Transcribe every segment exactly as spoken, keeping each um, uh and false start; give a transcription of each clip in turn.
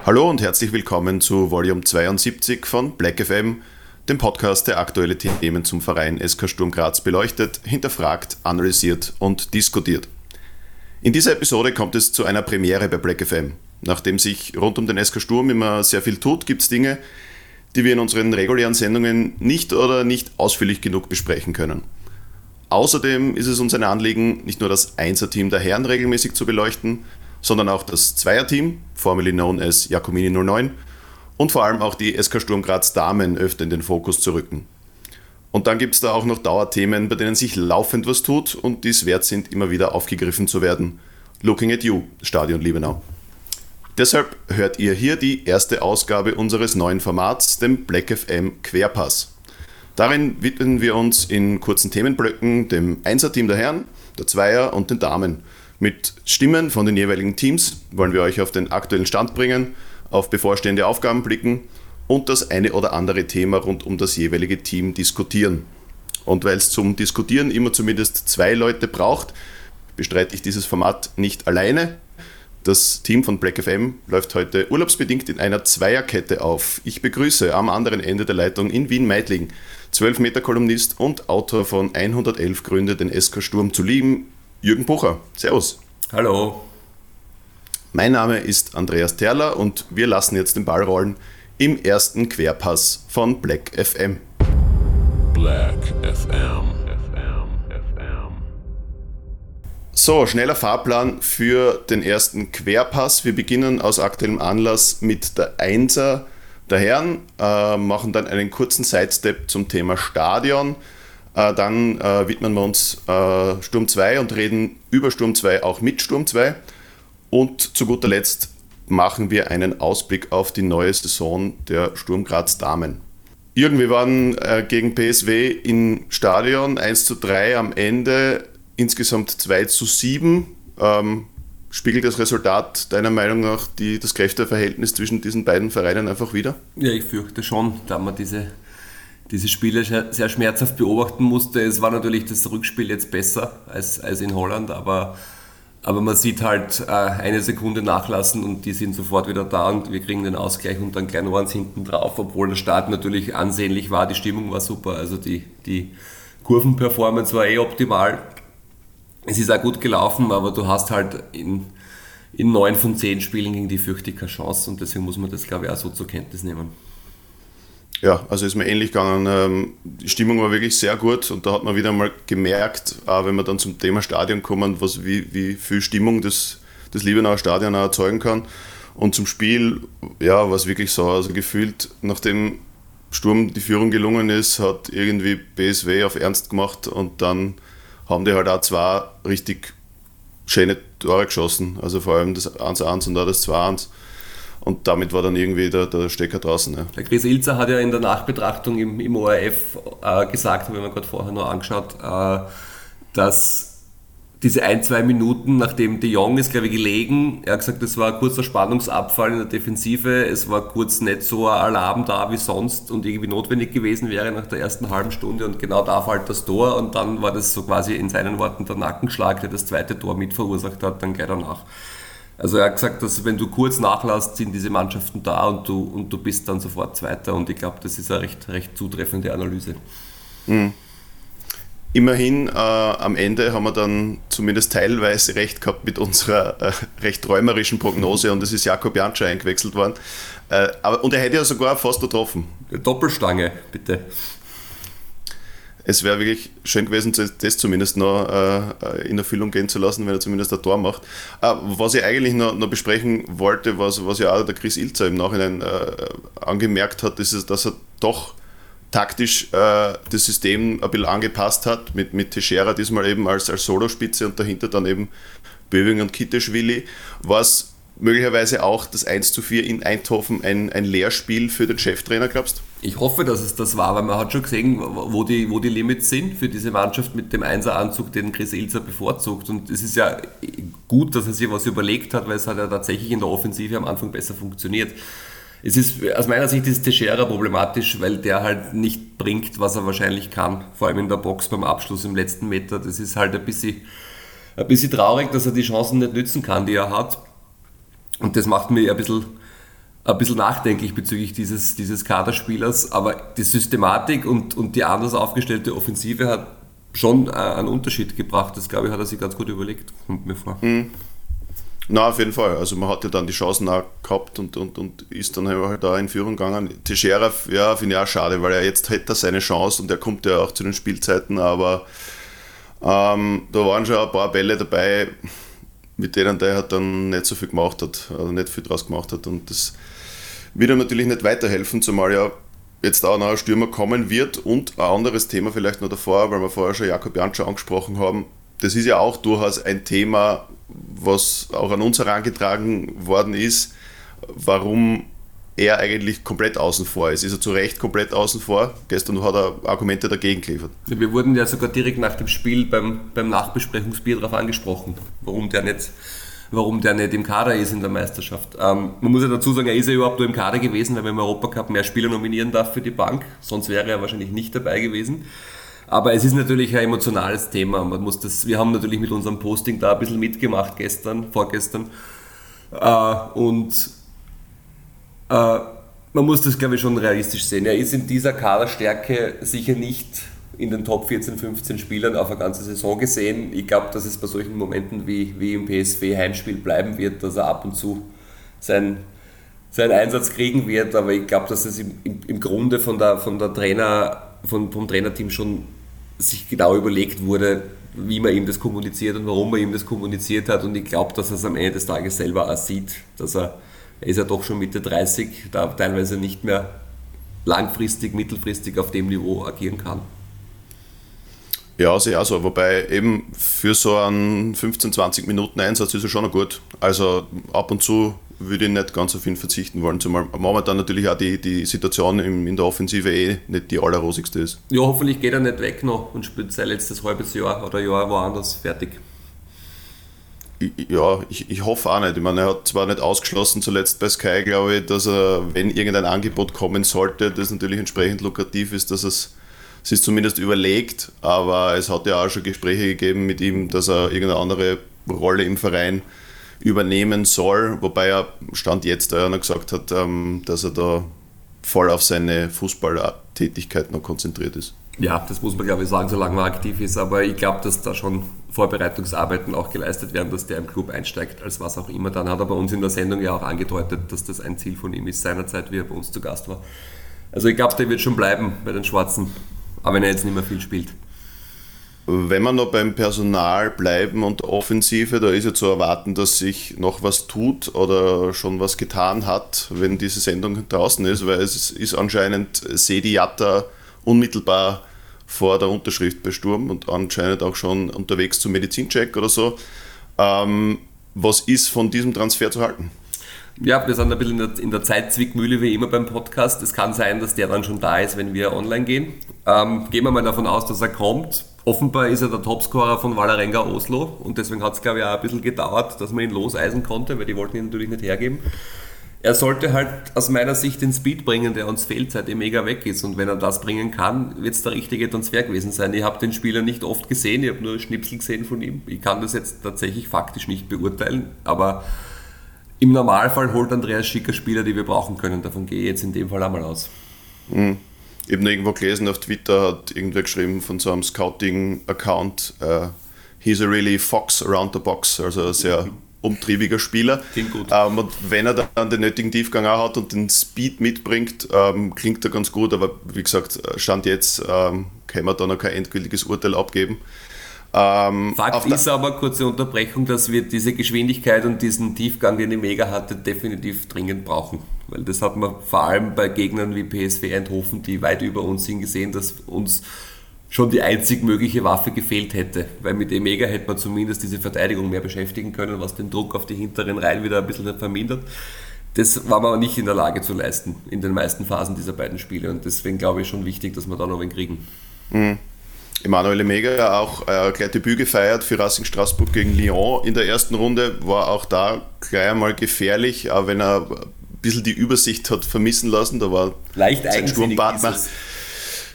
Hallo und herzlich willkommen zu Volume zweiundsiebzig von Black F M, dem Podcast, der aktuelle Themen zum Verein S K Sturm Graz beleuchtet, hinterfragt, analysiert und diskutiert. In dieser Episode kommt es zu einer Premiere bei Black F M. Nachdem sich rund um den S K Sturm immer sehr viel tut, gibt es Dinge, die wir in unseren regulären Sendungen nicht oder nicht ausführlich genug besprechen können. Außerdem ist es uns ein Anliegen, nicht nur das Einser-Team der Herren regelmäßig zu beleuchten, sondern auch das Zweier-Team, formerly known as Jacomini null neun, und vor allem auch die S K Sturm Graz Damen öfter in den Fokus zu rücken. Und dann gibt es da auch noch Dauerthemen, bei denen sich laufend was tut und die es wert sind, immer wieder aufgegriffen zu werden. Looking at you, Stadion Liebenau. Deshalb hört ihr hier die erste Ausgabe unseres neuen Formats, dem Black F M Querpass. Darin widmen wir uns in kurzen Themenblöcken dem Einser-Team der Herren, der Zweier und den Damen. Mit Stimmen von den jeweiligen Teams wollen wir euch auf den aktuellen Stand bringen, auf bevorstehende Aufgaben blicken und das eine oder andere Thema rund um das jeweilige Team diskutieren. Und weil es zum Diskutieren immer zumindest zwei Leute braucht, bestreite ich dieses Format nicht alleine. Das Team von Black F M läuft heute urlaubsbedingt in einer Zweierkette auf. Ich begrüße am anderen Ende der Leitung in Wien-Meidling zwölf Meter Kolumnist und Autor von hundertelf Gründe, den S K Sturm zu lieben, Jürgen Bucher. Servus. Hallo. Mein Name ist Andreas Terler und wir lassen jetzt den Ball rollen im ersten Querpass von Black F M. Black F M. So, schneller Fahrplan für den ersten Querpass. Wir beginnen aus aktuellem Anlass mit der Einser der Herren, äh, machen dann einen kurzen Sidestep zum Thema Stadion. Äh, dann äh, widmen wir uns äh, Sturm zwei und reden über Sturm zwei, auch mit Sturm zwei. Und zu guter Letzt machen wir einen Ausblick auf die neue Saison der Sturm Graz Damen. Jürgen, wir waren äh, gegen P S W im Stadion, eins zu drei am Ende, insgesamt zwei zu sieben. Ähm, spiegelt das Resultat deiner Meinung nach die, das Kräfteverhältnis zwischen diesen beiden Vereinen einfach wider? Ja, ich fürchte schon, da man diese, diese Spiele sehr schmerzhaft beobachten musste. Es war natürlich das Rückspiel jetzt besser als, als in Holland, aber, aber man sieht halt äh, eine Sekunde nachlassen und die sind sofort wieder da und wir kriegen den Ausgleich und dann gleich noch eins hinten drauf, obwohl der Start natürlich ansehnlich war, die Stimmung war super, also die, die Kurvenperformance war eh optimal. Es ist auch gut gelaufen, aber du hast halt in, in neun von zehn Spielen gegen die fürchte ich keine Chance und deswegen muss man das, glaube ich, auch so zur Kenntnis nehmen. Ja, also ist mir ähnlich gegangen. Die Stimmung war wirklich sehr gut und da hat man wieder mal gemerkt, auch wenn wir dann zum Thema Stadion kommen, was, wie, wie viel Stimmung das, das Liebenauer Stadion auch erzeugen kann. Und zum Spiel, ja, war es wirklich so, also gefühlt, nachdem Sturm die Führung gelungen ist, hat irgendwie P S W auf Ernst gemacht und dann haben die halt auch zwei richtig schöne Tore geschossen, also vor allem das eins eins und auch das zwei eins. Und damit war dann irgendwie der, der Stecker draußen. Ja. Der Chris Ilzer hat ja in der Nachbetrachtung im, im O R F äh, gesagt, habe ich mir gerade vorher noch angeschaut, äh, dass diese ein, zwei Minuten, nachdem de Jong ist, glaube ich, gelegen, er hat gesagt, das war ein kurzer Spannungsabfall in der Defensive, es war kurz nicht so ein Alarm da wie sonst und irgendwie notwendig gewesen wäre nach der ersten halben Stunde und genau da fällt das Tor und dann war das so quasi in seinen Worten der Nackenschlag, der das zweite Tor mit verursacht hat, dann gleich danach. Also er hat gesagt, dass wenn du kurz nachlässt, sind diese Mannschaften da und du, und du bist dann sofort Zweiter und ich glaube, das ist eine recht, recht zutreffende Analyse. Mhm. Immerhin, äh, am Ende haben wir dann zumindest teilweise recht gehabt mit unserer äh, recht träumerischen Prognose und es ist Jakob Janscher eingewechselt worden. Äh, aber, und er hätte ja sogar fast getroffen. Doppelstange, bitte. Es wäre wirklich schön gewesen, das zumindest noch äh, in Erfüllung gehen zu lassen, wenn er zumindest ein Tor macht. Äh, was ich eigentlich noch, noch besprechen wollte, was, was ja auch der Chris Ilzer im Nachhinein äh, angemerkt hat, ist, dass er doch taktisch äh, das System ein bisschen angepasst hat, mit, mit Teixeira diesmal eben als, als Solospitze und dahinter dann eben Böwing und Kitteschwili, was möglicherweise auch das eins zu vier in Eindhoven ein, ein Lehrspiel für den Cheftrainer, glaubst du? Ich hoffe, dass es das war, weil man hat schon gesehen, wo die, wo die Limits sind für diese Mannschaft mit dem Einser-Anzug, den Chris Ilzer bevorzugt. Und es ist ja gut, dass er sich was überlegt hat, weil es hat ja tatsächlich in der Offensive am Anfang besser funktioniert. Es ist, aus meiner Sicht ist Teixeira problematisch, weil der halt nicht bringt, was er wahrscheinlich kann. Vor allem in der Box beim Abschluss im letzten Meter. Das ist halt ein bisschen, ein bisschen traurig, dass er die Chancen nicht nützen kann, die er hat. Und das macht mich ein bisschen ein bisschen nachdenklich bezüglich dieses, dieses Kaderspielers, aber die Systematik und, und die anders aufgestellte Offensive hat schon einen Unterschied gebracht. Das, glaube ich, hat er sich ganz gut überlegt, kommt mir vor. Mhm. Na, auf jeden Fall. Also man hat ja dann die Chancen auch gehabt und, und, und ist dann halt da in Führung gegangen. Teixeira, ja, finde ich auch schade, weil er jetzt hätte seine Chance und er kommt ja auch zu den Spielzeiten, aber ähm, da waren schon ein paar Bälle dabei, mit denen der halt dann nicht so viel gemacht hat, also nicht viel draus gemacht hat, und das wird ihm natürlich nicht weiterhelfen, zumal ja jetzt auch noch ein Stürmer kommen wird. Und ein anderes Thema vielleicht noch davor, weil wir vorher schon Jakob Janscher angesprochen haben, das ist ja auch durchaus ein Thema, was auch an uns herangetragen worden ist, warum er eigentlich komplett außen vor ist. Ist er zu Recht komplett außen vor? Gestern hat er Argumente dagegen geliefert. Wir wurden ja sogar direkt nach dem Spiel beim, beim Nachbesprechungsbier darauf angesprochen, warum der nicht warum der nicht im Kader ist in der Meisterschaft. Ähm, man muss ja dazu sagen, er ist ja überhaupt nur im Kader gewesen, weil man im Europacup mehr Spieler nominieren darf für die Bank, sonst wäre er wahrscheinlich nicht dabei gewesen. Aber es ist natürlich ein emotionales Thema. Man muss das, wir haben natürlich mit unserem Posting da ein bisschen mitgemacht gestern, vorgestern. Äh, und äh, man muss das, glaube ich, schon realistisch sehen. Er ist in dieser Kaderstärke sicher nicht in den Top vierzehn, fünfzehn Spielern auf eine ganze Saison gesehen. Ich glaube, dass es bei solchen Momenten wie, wie im P S V-Heimspiel bleiben wird, dass er ab und zu seinen, seinen Einsatz kriegen wird, aber ich glaube, dass es im, im Grunde von der, von der Trainer, von, vom Trainerteam schon sich genau überlegt wurde, wie man ihm das kommuniziert und warum man ihm das kommuniziert hat, und ich glaube, dass er es am Ende des Tages selber auch sieht, dass er, er ist ja doch schon Mitte dreißig, da teilweise nicht mehr langfristig, mittelfristig auf dem Niveau agieren kann. Ja, sehe ich auch so. Wobei eben für so einen fünfzehn, zwanzig Minuten Einsatz ist er schon noch gut. Also ab und zu würde ich nicht ganz auf ihn verzichten wollen, zumal momentan natürlich auch die, die Situation in der Offensive eh nicht die allerrosigste ist. Ja, hoffentlich geht er nicht weg noch und spielt sein letztes halbes Jahr oder Jahr woanders fertig. Ich, ja, ich, ich hoffe auch nicht. Ich meine, er hat zwar nicht ausgeschlossen zuletzt bei Sky, glaube ich, dass er, wenn irgendein Angebot kommen sollte, das natürlich entsprechend lukrativ ist, dass es Es ist zumindest überlegt, aber es hat ja auch schon Gespräche gegeben mit ihm, dass er irgendeine andere Rolle im Verein übernehmen soll, wobei er Stand jetzt ja noch gesagt hat, dass er da voll auf seine Fußballtätigkeit noch konzentriert ist. Ja, das muss man, glaube ich, sagen, solange man aktiv ist, aber ich glaube, dass da schon Vorbereitungsarbeiten auch geleistet werden, dass der im Club einsteigt, als was auch immer. Dann hat er bei uns in der Sendung ja auch angedeutet, dass das ein Ziel von ihm ist, seinerzeit, wie er bei uns zu Gast war. Also ich glaube, der wird schon bleiben bei den Schwarzen. Aber wenn er jetzt nicht mehr viel spielt. Wenn wir noch beim Personal bleiben und Offensive, da ist ja zu erwarten, dass sich noch was tut oder schon was getan hat, wenn diese Sendung draußen ist, weil es ist anscheinend Sedi Jatta unmittelbar vor der Unterschrift bei Sturm und anscheinend auch schon unterwegs zum Medizincheck oder so. Ähm, was ist von diesem Transfer zu halten? Ja, wir sind ein bisschen in der, in der Zeitzwickmühle wie immer beim Podcast. Es kann sein, dass der dann schon da ist, wenn wir online gehen. Ähm, gehen wir mal davon aus, dass er kommt. Offenbar ist er der Topscorer von Vålerenga Oslo und deswegen hat es, glaube ich, auch ein bisschen gedauert, dass man ihn loseisen konnte, weil die wollten ihn natürlich nicht hergeben. Er sollte halt aus meiner Sicht den Speed bringen, der uns fehlt, seit er mega weg ist, und wenn er das bringen kann, wird es der richtige Transfer gewesen sein. Ich habe den Spieler nicht oft gesehen, ich habe nur Schnipsel gesehen von ihm. Ich kann das jetzt tatsächlich faktisch nicht beurteilen, aber im Normalfall holt Andreas Schicker Spieler, die wir brauchen können. Davon gehe ich jetzt in dem Fall einmal aus. Mhm. Ich habe irgendwo gelesen, auf Twitter hat irgendwer geschrieben von so einem Scouting-Account, uh, he's a really fox around the box, also ein sehr umtriebiger Spieler. Klingt gut. Ähm, und wenn er dann den nötigen Tiefgang auch hat und den Speed mitbringt, ähm, klingt er ganz gut, aber wie gesagt, Stand jetzt ähm, können wir da noch kein endgültiges Urteil abgeben. Ähm, Fakt ist aber, kurze Unterbrechung, dass wir diese Geschwindigkeit und diesen Tiefgang, den die Mega hatte, definitiv dringend brauchen. Weil das hat man vor allem bei Gegnern wie P S V Eindhoven, die weit über uns sind, gesehen, dass uns schon die einzig mögliche Waffe gefehlt hätte. Weil mit dem Mega hätte man zumindest diese Verteidigung mehr beschäftigen können, was den Druck auf die hinteren Reihen wieder ein bisschen vermindert. Das war man nicht in der Lage zu leisten in den meisten Phasen dieser beiden Spiele. Und deswegen glaube ich schon wichtig, dass wir da noch einen kriegen. Mhm. Emanuel Mega auch äh, gleich Debüt gefeiert für Racing Straßburg gegen Lyon in der ersten Runde, war auch da gleich einmal gefährlich, auch wenn er ein bisschen die Übersicht hat vermissen lassen, da war leicht sein Sturmpartner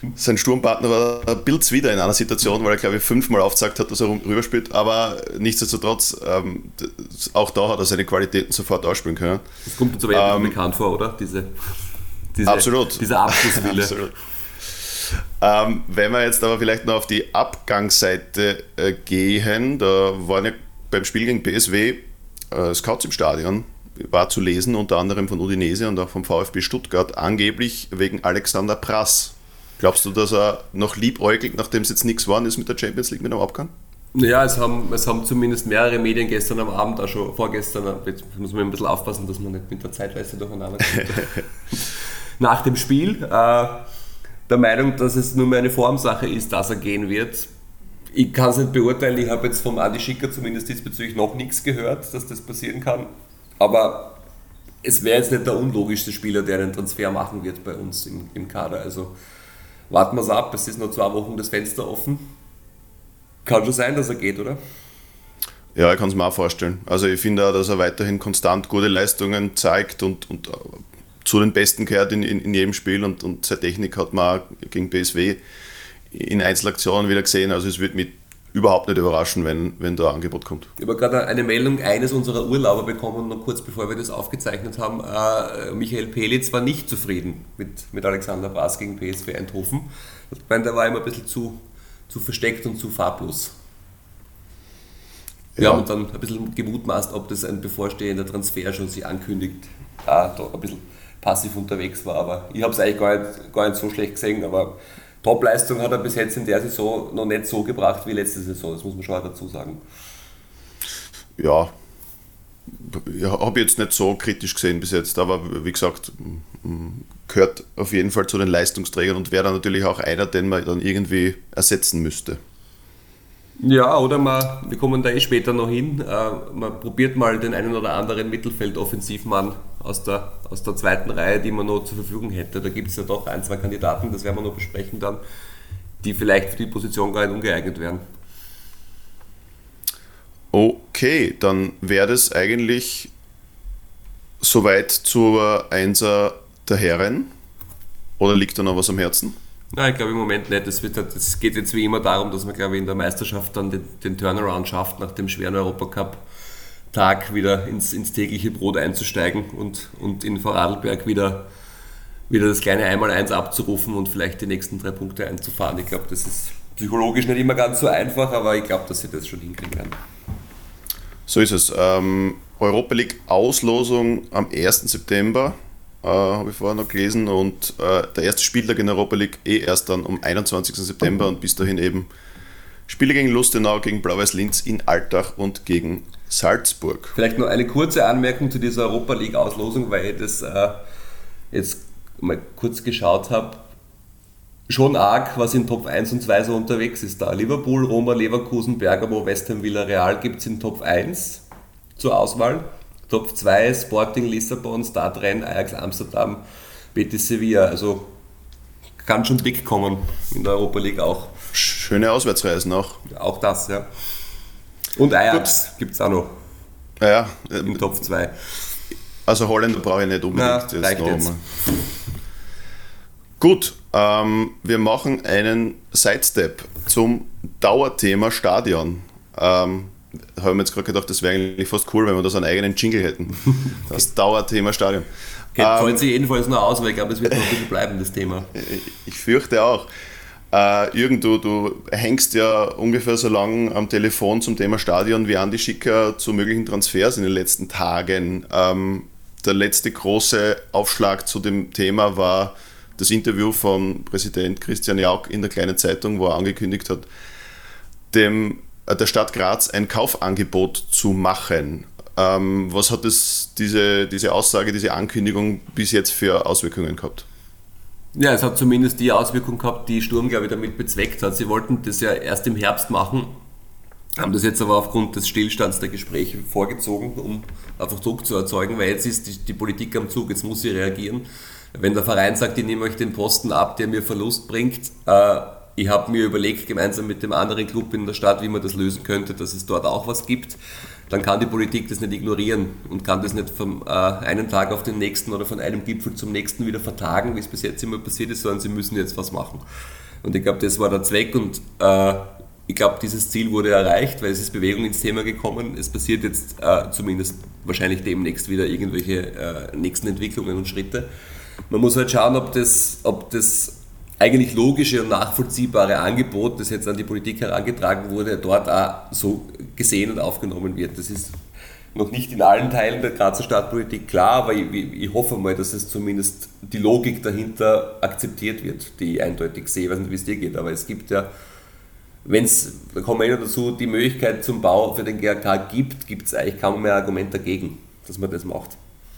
Sein Sturmpartner war Pilz wieder in einer Situation, weil er, glaube ich, fünfmal aufgezeigt hat, dass er rüberspielt. Aber nichtsdestotrotz, ähm, auch da hat er seine Qualitäten sofort ausspielen können. Das kommt uns aber eher ähm, bekannt vor, oder? Diese, diese, absolut. Dieser Abschlusswille. Absolut. Ähm, wenn wir jetzt aber vielleicht noch auf die Abgangsseite äh, gehen, da waren ja beim Spiel gegen P S V äh, Scouts im Stadion, war zu lesen, unter anderem von Udinese und auch vom VfB Stuttgart, angeblich wegen Alexander Prass. Glaubst du, dass er noch liebäugelt, nachdem es jetzt nichts geworden ist mit der Champions League, mit dem Abgang? Ja, es haben, es haben zumindest mehrere Medien gestern am Abend, auch schon vorgestern, jetzt muss man ein bisschen aufpassen, dass man nicht mit der Zeitleiste durcheinander kommt, nach dem Spiel, äh, der Meinung, dass es nur mehr eine Formsache ist, dass er gehen wird. Ich kann es nicht beurteilen, ich habe jetzt vom Adi Schicker zumindest diesbezüglich noch nichts gehört, dass das passieren kann, aber es wäre jetzt nicht der unlogischste Spieler, der einen Transfer machen wird bei uns im, im Kader, also warten wir es ab, es ist noch zwei Wochen das Fenster offen. Kann schon sein, dass er geht, oder? Ja, ich kann es mir auch vorstellen. Also ich finde auch, dass er weiterhin konstant gute Leistungen zeigt und, und zu den Besten gehört in, in, in jedem Spiel und, und seine Technik hat man auch gegen P S V in Einzelaktionen wieder gesehen. Also es wird mich überhaupt nicht überraschen, wenn, wenn da ein Angebot kommt. Ich habe gerade eine Meldung eines unserer Urlauber bekommen, noch kurz bevor wir das aufgezeichnet haben. Äh, Michael Pelitz war nicht zufrieden mit, mit Alexander Prass gegen P S V Eindhoven. Ich meine, der war immer ein bisschen zu, zu versteckt und zu farblos. Wir ja. haben dann ein bisschen gemutmaßt, ob das ein bevorstehender Transfer schon sich ankündigt, äh, da ein bisschen passiv unterwegs war. Aber ich habe es eigentlich gar nicht, gar nicht so schlecht gesehen, aber Top-Leistung hat er bis jetzt in der Saison noch nicht so gebracht wie letzte Saison, das muss man schon auch dazu sagen. Ja, ich habe jetzt nicht so kritisch gesehen bis jetzt, aber wie gesagt, gehört auf jeden Fall zu den Leistungsträgern und wäre dann natürlich auch einer, den man dann irgendwie ersetzen müsste. Ja, oder man, wir kommen da eh später noch hin, äh, man probiert mal den einen oder anderen Mittelfeld-Offensivmann aus der, aus der zweiten Reihe, die man noch zur Verfügung hätte. Da gibt es ja doch ein, zwei Kandidaten, das werden wir noch besprechen dann, die vielleicht für die Position gar nicht ungeeignet wären. Okay, dann wäre das eigentlich soweit zur Einser der Herren, oder liegt da noch was am Herzen? Nein, ich glaube im Moment nicht. Es halt, geht jetzt wie immer darum, dass man, glaube ich, in der Meisterschaft dann den, den Turnaround schafft, nach dem schweren Europacup-Tag wieder ins, ins tägliche Brot einzusteigen und, und in Vorarlberg wieder, wieder das kleine Einmaleins abzurufen und vielleicht die nächsten drei Punkte einzufahren. Ich glaube, das ist psychologisch nicht immer ganz so einfach, aber ich glaube, dass sie das schon hinkriegen werden. So ist es. Ähm, Europa League Auslosung am ersten September. Uh, habe ich vorher noch gelesen und uh, der erste Spieltag in der Europa League eh erst dann am einundzwanzigsten September und bis dahin eben Spiele gegen Lustenau, gegen Blau-Weiß Linz in Altach und gegen Salzburg. Vielleicht noch eine kurze Anmerkung zu dieser Europa League Auslosung, weil ich das äh, jetzt mal kurz geschaut habe. Schon arg, was in Top eins und zwei so unterwegs ist da. Liverpool, Roma, Leverkusen, Bergamo, West Ham, Villarreal gibt es in Top eins zur Auswahl. Top zwei, Sporting Lissabon, Stade Rennes, Ajax Amsterdam, Betis Sevilla. Also kann schon dick kommen in der Europa League auch. Schöne Auswärtsreisen auch. Auch das, ja. Und Ajax gibt es auch noch. Ja, ja. Im Top zwei. Also Holländer brauche ich nicht unbedingt. Na, jetzt noch jetzt. Gut, ähm, wir machen einen Sidestep zum Dauerthema Stadion. Ähm, habe mir jetzt gerade gedacht, das wäre eigentlich fast cool, wenn wir da so einen eigenen Jingle hätten. Das Dauerthema Stadion. Okay, ähm, zahlt sich jedenfalls noch aus, weil ich glaube, es wird noch ein bisschen bleiben, das Thema. Ich fürchte auch. Äh, Jürgen, du, du hängst ja ungefähr so lange am Telefon zum Thema Stadion wie Andi Schicker zu möglichen Transfers in den letzten Tagen. Ähm, der letzte große Aufschlag zu dem Thema war das Interview von Präsident Christian Jauch in der Kleinen Zeitung, wo er angekündigt hat, dem der Stadt Graz ein Kaufangebot zu machen. Ähm, was hat das, diese, diese Aussage, diese Ankündigung bis jetzt für Auswirkungen gehabt? Ja, es hat zumindest die Auswirkung gehabt, die Sturm, glaube ich, damit bezweckt hat. Sie wollten das ja erst im Herbst machen, haben das jetzt aber aufgrund des Stillstands der Gespräche vorgezogen, um einfach Druck zu erzeugen, weil jetzt ist die, die Politik am Zug, jetzt muss sie reagieren. Wenn der Verein sagt, ich nehme euch den Posten ab, der mir Verlust bringt, äh, ich habe mir überlegt, gemeinsam mit dem anderen Club in der Stadt, wie man das lösen könnte, dass es dort auch was gibt. dann kann die Politik das nicht ignorieren und kann das nicht vom äh, einen Tag auf den nächsten oder von einem Gipfel zum nächsten wieder vertagen, wie es bis jetzt immer passiert ist, sondern sie müssen jetzt was machen. Und ich glaube, das war der Zweck und äh, ich glaube, dieses Ziel wurde erreicht, weil es ist Bewegung ins Thema gekommen. Es passiert jetzt äh, zumindest wahrscheinlich demnächst wieder irgendwelche äh, nächsten Entwicklungen und Schritte. Man muss halt schauen, ob das, ob das eigentlich logische und nachvollziehbare Angebot, das jetzt an die Politik herangetragen wurde, dort auch so gesehen und aufgenommen wird. Das ist noch nicht in allen Teilen der Grazer Stadtpolitik klar, aber ich, ich hoffe mal, dass es zumindest die Logik dahinter akzeptiert wird, die ich eindeutig sehe. Ich weiß nicht, wie es dir geht, aber es gibt ja, wenn es, da kommen wir eh noch dazu, die Möglichkeit zum Bau für den G R K gibt, gibt es eigentlich kaum mehr Argument dagegen, dass man das macht.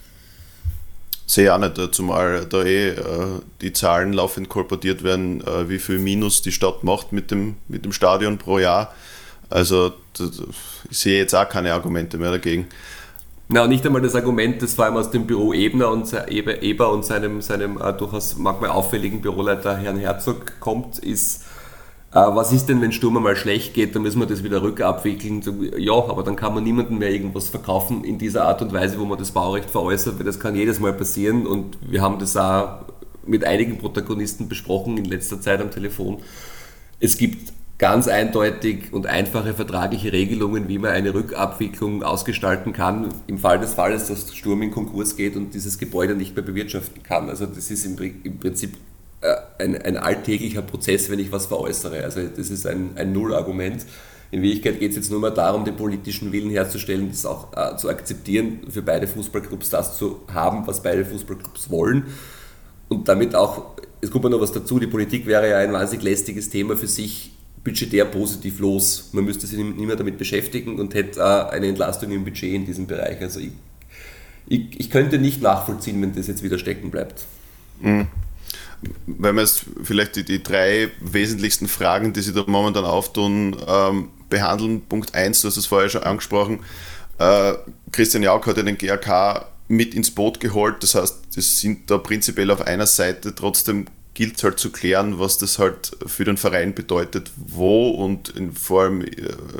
Sehe ich auch nicht, zumal da eh äh, die Zahlen laufend kolportiert werden, äh, wie viel Minus die Stadt macht mit dem, mit dem Stadion pro Jahr. Also das, ich sehe jetzt auch keine Argumente mehr dagegen. Na, und nicht einmal das Argument, das vor allem aus dem Büro Ebner und, Eber und seinem, seinem äh, durchaus manchmal auffälligen Büroleiter Herrn Herzog kommt, ist, äh, was ist denn, wenn Sturm mal schlecht geht, dann müssen wir das wieder rückabwickeln. Ja, aber dann kann man niemandem mehr irgendwas verkaufen in dieser Art und Weise, wo man das Baurecht veräußert, weil das kann jedes Mal passieren und wir haben das auch mit einigen Protagonisten besprochen in letzter Zeit am Telefon. Es gibt ganz eindeutig und einfache vertragliche Regelungen, wie man eine Rückabwicklung ausgestalten kann, im Fall des Falles, dass Sturm in Konkurs geht und dieses Gebäude nicht mehr bewirtschaften kann. Also das ist im, im Prinzip ein, ein alltäglicher Prozess, wenn ich was veräußere. Also das ist ein, ein Nullargument. In Wirklichkeit geht es jetzt nur mal darum, den politischen Willen herzustellen, das auch äh, zu akzeptieren, für beide Fußballclubs das zu haben, was beide Fußballclubs wollen. Und damit auch, es kommt noch was dazu, die Politik wäre ja ein wahnsinnig lästiges Thema für sich, budgetär positiv los. Man müsste sich nicht mehr damit beschäftigen und hätte äh, eine Entlastung im Budget in diesem Bereich. Also ich, ich, ich könnte nicht nachvollziehen, wenn das jetzt wieder stecken bleibt. Mhm. Wenn wir jetzt vielleicht die, die drei wesentlichsten Fragen, die sich da momentan auftun, ähm, behandeln. Punkt eins, du hast es vorher schon angesprochen, äh, Christian Jauch hat ja den G R K mit ins Boot geholt, das heißt, das sind da prinzipiell auf einer Seite, trotzdem gilt es halt zu klären, was das halt für den Verein bedeutet, wo und in, vor allem äh,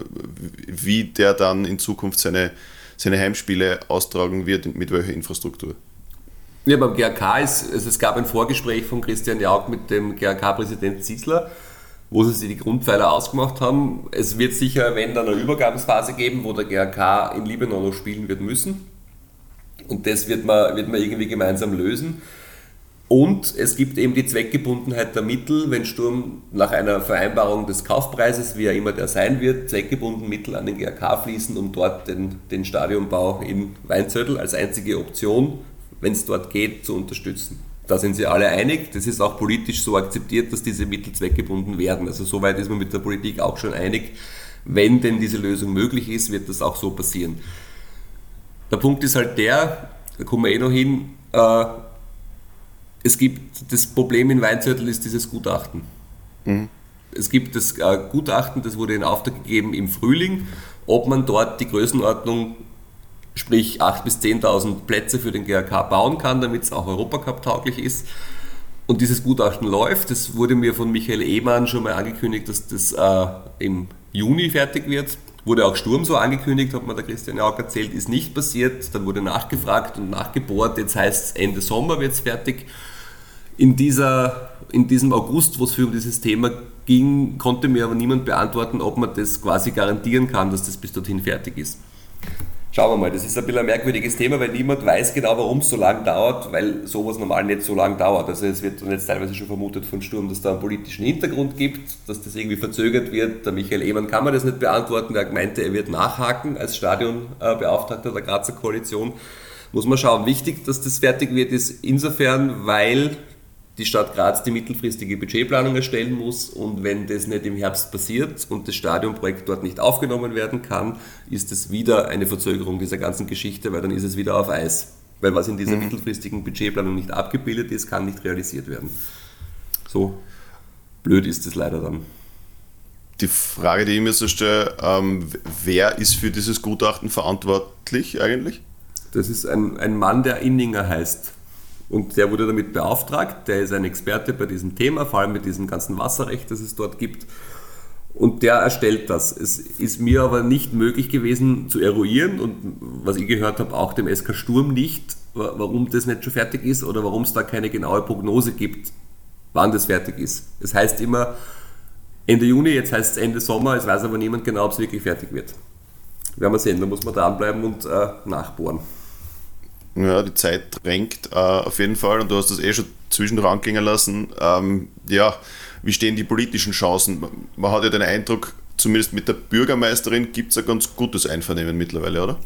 wie der dann in Zukunft seine, seine Heimspiele austragen wird, mit welcher Infrastruktur. Ja, beim G R K ist, also es gab ein Vorgespräch von Christian Jauch mit dem G R K-Präsident Ziesler, wo sie sich die Grundpfeiler ausgemacht haben. Es wird sicher, wenn dann eine Übergangsphase geben, wo der G R K in Liebenau noch spielen wird müssen. Und das wird man, wird man irgendwie gemeinsam lösen. Und es gibt eben die Zweckgebundenheit der Mittel, wenn Sturm nach einer Vereinbarung des Kaufpreises, wie er immer der sein wird, zweckgebunden Mittel an den G R K fließen, um dort den, den Stadionbau in Weinzödel als einzige Option, wenn es dort geht, zu unterstützen. Da sind sie alle einig. Das ist auch politisch so akzeptiert, dass diese Mittel zweckgebunden werden. Also soweit ist man mit der Politik auch schon einig. Wenn denn diese Lösung möglich ist, wird das auch so passieren. Der Punkt ist halt der, da kommen wir eh noch hin, äh, es gibt, das Problem in Weinzödel ist dieses Gutachten. Mhm. Es gibt das äh, Gutachten, das wurde in Auftrag gegeben im Frühling, ob man dort die Größenordnung, sprich achttausend bis zehntausend Plätze für den G R K bauen kann, damit es auch Europacup-tauglich ist. Und dieses Gutachten läuft. Das wurde mir von Michael Ehmann schon mal angekündigt, dass das äh, im Juni fertig wird. Wurde auch Sturm so angekündigt, hat mir der Christian Jauch erzählt, ist nicht passiert. Dann wurde nachgefragt und nachgebohrt. Jetzt heißt es, Ende Sommer wird es fertig. In, dieser, in diesem August, wo es für um dieses Thema ging, konnte mir aber niemand beantworten, ob man das quasi garantieren kann, dass das bis dorthin fertig ist. Schauen wir mal, das ist ein bisschen ein merkwürdiges Thema, weil niemand weiß genau, warum es so lange dauert, weil sowas normal nicht so lange dauert. Also es wird jetzt teilweise schon vermutet von Sturm, dass da einen politischen Hintergrund gibt, dass das irgendwie verzögert wird. Der Michael Ehmann kann man das nicht beantworten, er meinte, er wird nachhaken als Stadionbeauftragter der Grazer Koalition. Muss man schauen. Wichtig, dass das fertig wird, ist insofern, weil die Stadt Graz die mittelfristige Budgetplanung erstellen muss und wenn das nicht im Herbst passiert und das Stadionprojekt dort nicht aufgenommen werden kann, ist es wieder eine Verzögerung dieser ganzen Geschichte, weil dann ist es wieder auf Eis. Weil was in dieser mhm. mittelfristigen Budgetplanung nicht abgebildet ist, kann nicht realisiert werden. So blöd ist es leider dann. Die Frage, die ich mir so stelle, ähm, wer ist für dieses Gutachten verantwortlich eigentlich? Das ist ein, ein Mann, der Inninger heißt. Und der wurde damit beauftragt, der ist ein Experte bei diesem Thema, vor allem mit diesem ganzen Wasserrecht, das es dort gibt. Und der erstellt das. Es ist mir aber nicht möglich gewesen zu eruieren und was ich gehört habe, auch dem S K Sturm nicht, warum das nicht schon fertig ist oder warum es da keine genaue Prognose gibt, wann das fertig ist. Es heißt immer Ende Juni, jetzt heißt es Ende Sommer, es weiß aber niemand genau, ob es wirklich fertig wird. Werden wir sehen, da muss man dranbleiben und äh, nachbohren. Ja, die Zeit drängt äh, auf jeden Fall und du hast das eh schon zwischendurch angehen lassen. Ähm, ja, wie stehen die politischen Chancen? Man hat ja den Eindruck, zumindest mit der Bürgermeisterin gibt es ein ganz gutes Einvernehmen mittlerweile, oder?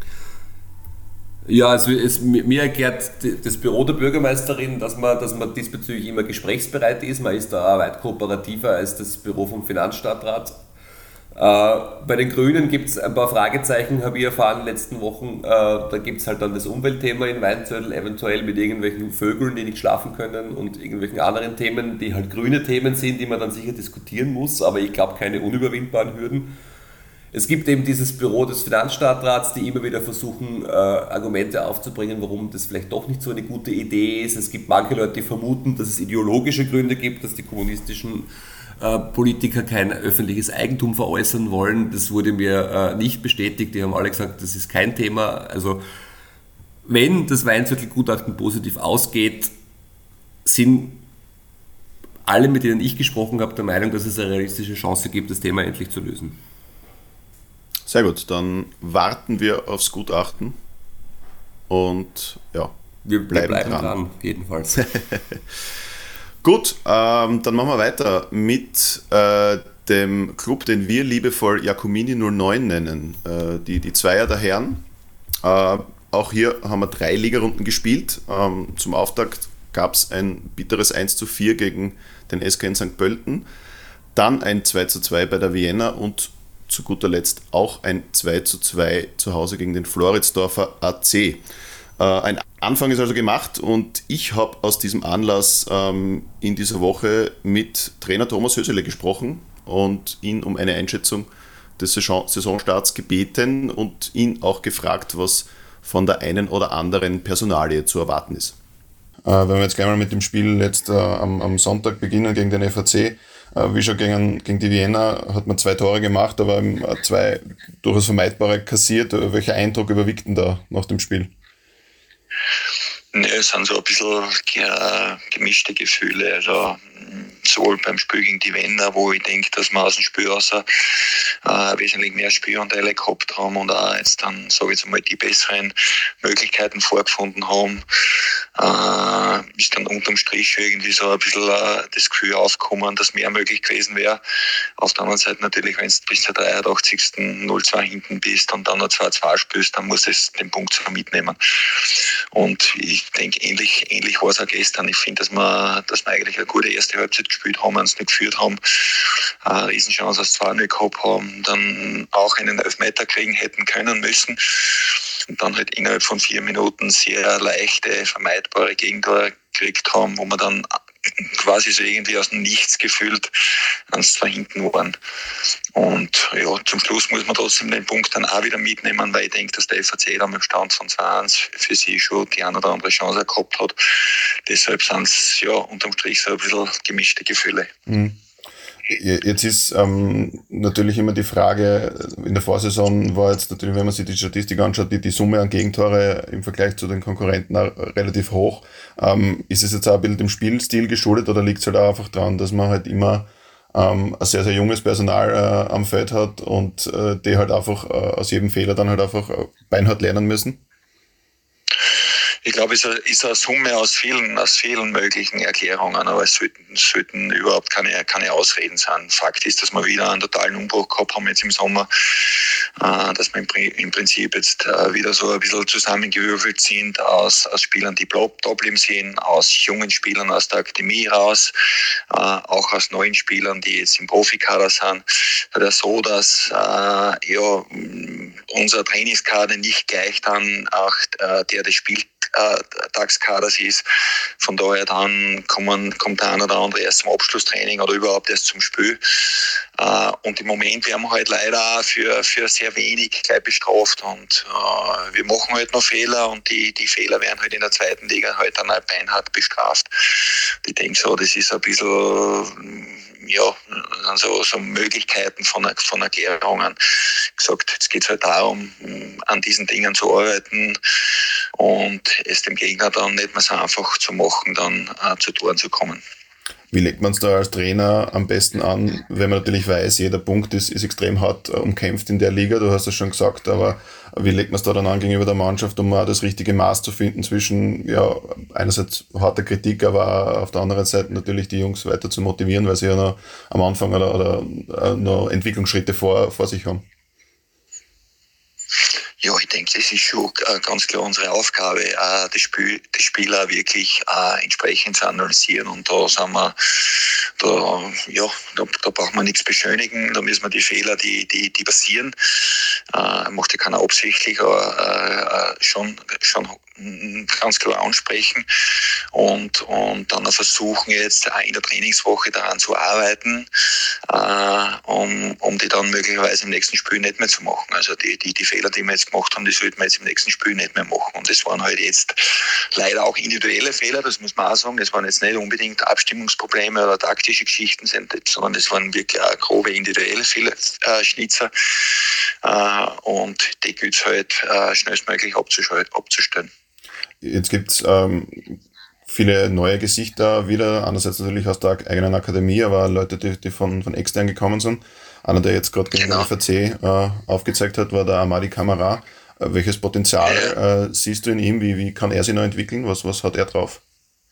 Ja, also es, mir erklärt das Büro der Bürgermeisterin, dass man, dass man diesbezüglich immer gesprächsbereit ist. Man ist da auch weit kooperativer als das Büro vom Finanzstadtrat. Äh, bei den Grünen gibt es ein paar Fragezeichen, habe ich erfahren in den letzten Wochen. Äh, da gibt es halt dann das Umweltthema in Weinzödel, eventuell mit irgendwelchen Vögeln, die nicht schlafen können und irgendwelchen anderen Themen, die halt grüne Themen sind, die man dann sicher diskutieren muss, aber ich glaube keine unüberwindbaren Hürden. Es gibt eben dieses Büro des Finanzstadtrats, die immer wieder versuchen, äh, Argumente aufzubringen, warum das vielleicht doch nicht so eine gute Idee ist. Es gibt manche Leute, die vermuten, dass es ideologische Gründe gibt, dass die kommunistischen äh, Politiker kein öffentliches Eigentum veräußern wollen. Das wurde mir äh, nicht bestätigt. Die haben alle gesagt, das ist kein Thema. Also wenn das Weinzirkelgutachten positiv ausgeht, sind alle, mit denen ich gesprochen habe, der Meinung, dass es eine realistische Chance gibt, das Thema endlich zu lösen. Sehr gut, dann warten wir aufs Gutachten und ja, wir bleiben, wir bleiben dran. dran, jedenfalls. Gut, ähm, dann machen wir weiter mit äh, dem Club, den wir liebevoll Jacomini null neun nennen, äh, die, die Zweier der Herren. Äh, auch hier haben wir drei Ligarunden gespielt. Ähm, zum Auftakt gab es ein bitteres eins zu vier gegen den S K in Sankt Pölten, dann ein zwei zu zwei bei der Vienna und zu guter Letzt auch ein zwei zu zwei zu Hause gegen den Floridsdorfer A C. Äh, ein Anfang ist also gemacht und ich habe aus diesem Anlass ähm, in dieser Woche mit Trainer Thomas Hösele gesprochen und ihn um eine Einschätzung des Saison- Saisonstarts gebeten und ihn auch gefragt, was von der einen oder anderen Personalie zu erwarten ist. Äh, wenn wir jetzt gleich mal mit dem Spiel jetzt äh, am, am Sonntag beginnen gegen den F A C, wie schon gegen, gegen die Vienna hat man zwei Tore gemacht, aber zwei durchaus vermeidbare kassiert. Welcher Eindruck überwiegt denn da nach dem Spiel? Ja, es sind so ein bisschen gemischte Gefühle. Also sowohl beim Spiel gegen die Vienna, wo ich denke, dass wir aus dem Spiel raus äh, wesentlich mehr Spielanteile gehabt haben und auch jetzt dann, sage ich jetzt mal, die besseren Möglichkeiten vorgefunden haben, äh, ist dann unterm Strich irgendwie so ein bisschen äh, das Gefühl aufgekommen, dass mehr möglich gewesen wäre. Auf der anderen Seite natürlich, wenn du bis zur dreiundachtzigsten null zwei hinten bist und dann noch zwei zwei spielst, dann muss es den Punkt so mitnehmen. Und ich denke, ähnlich, ähnlich war es auch gestern. Ich finde, dass wir, dass wir eigentlich eine gute erste Halbzeit gespielt haben, uns nicht geführt haben, eine Riesenchance aus zwei null gehabt haben, dann auch einen Elfmeter kriegen hätten können müssen und dann halt innerhalb von vier Minuten sehr leichte, vermeidbare Gegentore gekriegt haben, wo wir dann quasi so irgendwie aus dem Nichts gefühlt eins zwei hinten waren. Und ja, zum Schluss muss man trotzdem den Punkt dann auch wieder mitnehmen, weil ich denke, dass der F A C dann mit dem Stand von zwei eins für sie schon die eine oder andere Chance gehabt hat. Deshalb sind es ja unterm Strich so ein bisschen gemischte Gefühle. Mhm. Jetzt ist ähm, natürlich immer die Frage, in der Vorsaison war jetzt natürlich, wenn man sich die Statistik anschaut, die, die Summe an Gegentore im Vergleich zu den Konkurrenten relativ hoch. Ähm, ist es jetzt auch ein bisschen dem Spielstil geschuldet oder liegt es halt auch einfach daran, dass man halt immer ähm, ein sehr, sehr junges Personal äh, am Feld hat und äh, die halt einfach äh, aus jedem Fehler dann halt einfach äh, beinhart lernen müssen? Ich glaube, es ist eine Summe aus vielen, aus vielen möglichen Erklärungen, aber es sollten, sollten überhaupt keine, keine Ausreden sein. Fakt ist, dass wir wieder einen totalen Umbruch gehabt haben jetzt im Sommer, äh, dass wir im Prinzip jetzt äh, wieder so ein bisschen zusammengewürfelt sind aus, aus Spielern, die da bleiben sind, aus jungen Spielern aus der Akademie raus, äh, auch aus neuen Spielern, die jetzt im Profikader sind. Das ist so, dass äh, ja, unser Trainingskader nicht gleich dann auch äh, der des Spiels Äh, Tagskaders ist. Von daher dann kommen, kommt der eine oder andere erst zum Abschlusstraining oder überhaupt erst zum Spiel. Äh, und im Moment werden wir halt leider für, für sehr wenig gleich bestraft und äh, wir machen halt noch Fehler und die, die Fehler werden halt in der zweiten Liga halt dann halt beinhart bestraft. Ich denke so, das ist ein bisschen ja, also so Möglichkeiten von, von Erklärungen gesagt, jetzt geht es halt darum, an diesen Dingen zu arbeiten und es dem Gegner dann nicht mehr so einfach zu machen, dann äh, zu Toren zu kommen. Wie legt man es da als Trainer am besten an, wenn man natürlich weiß, jeder Punkt ist, ist extrem hart umkämpft in der Liga, du hast es schon gesagt, aber wie legt man es da dann an gegenüber der Mannschaft, um auch das richtige Maß zu finden zwischen, ja, einerseits harter Kritik, aber auf der anderen Seite natürlich die Jungs weiter zu motivieren, weil sie ja noch am Anfang oder, oder noch Entwicklungsschritte vor, vor sich haben? Ja, ich denke, das ist schon ganz klar unsere Aufgabe, die, Spiel, die Spieler wirklich entsprechend zu analysieren. Und da sind wir, da, ja, da, da braucht man nichts beschönigen, da müssen wir die Fehler, die, die, die passieren, äh, macht ja keiner absichtlich, aber äh, schon, schon ganz klar ansprechen und, und dann versuchen jetzt auch in der Trainingswoche daran zu arbeiten, äh, um, um die dann möglicherweise im nächsten Spiel nicht mehr zu machen. Also die, die, die Fehler, die wir jetzt gemacht haben, die sollten wir jetzt im nächsten Spiel nicht mehr machen. Und das waren halt jetzt leider auch individuelle Fehler, das muss man auch sagen. Das waren jetzt nicht unbedingt Abstimmungsprobleme oder taktische Geschichten, sondern das waren wirklich auch grobe individuelle Fehler, äh, Schnitzer. Äh, und die gilt es halt äh, schnellstmöglich abzustellen. Jetzt gibt es ähm, viele neue Gesichter wieder, einerseits natürlich aus der eigenen Akademie, aber Leute, die, die von, von extern gekommen sind. Einer, der jetzt gerade gegen genau. den F A C äh, aufgezeigt hat, war der Amadi Camara. Äh, welches Potenzial ja. äh, siehst du in ihm? Wie, wie kann er sich noch entwickeln? Was, was hat er drauf?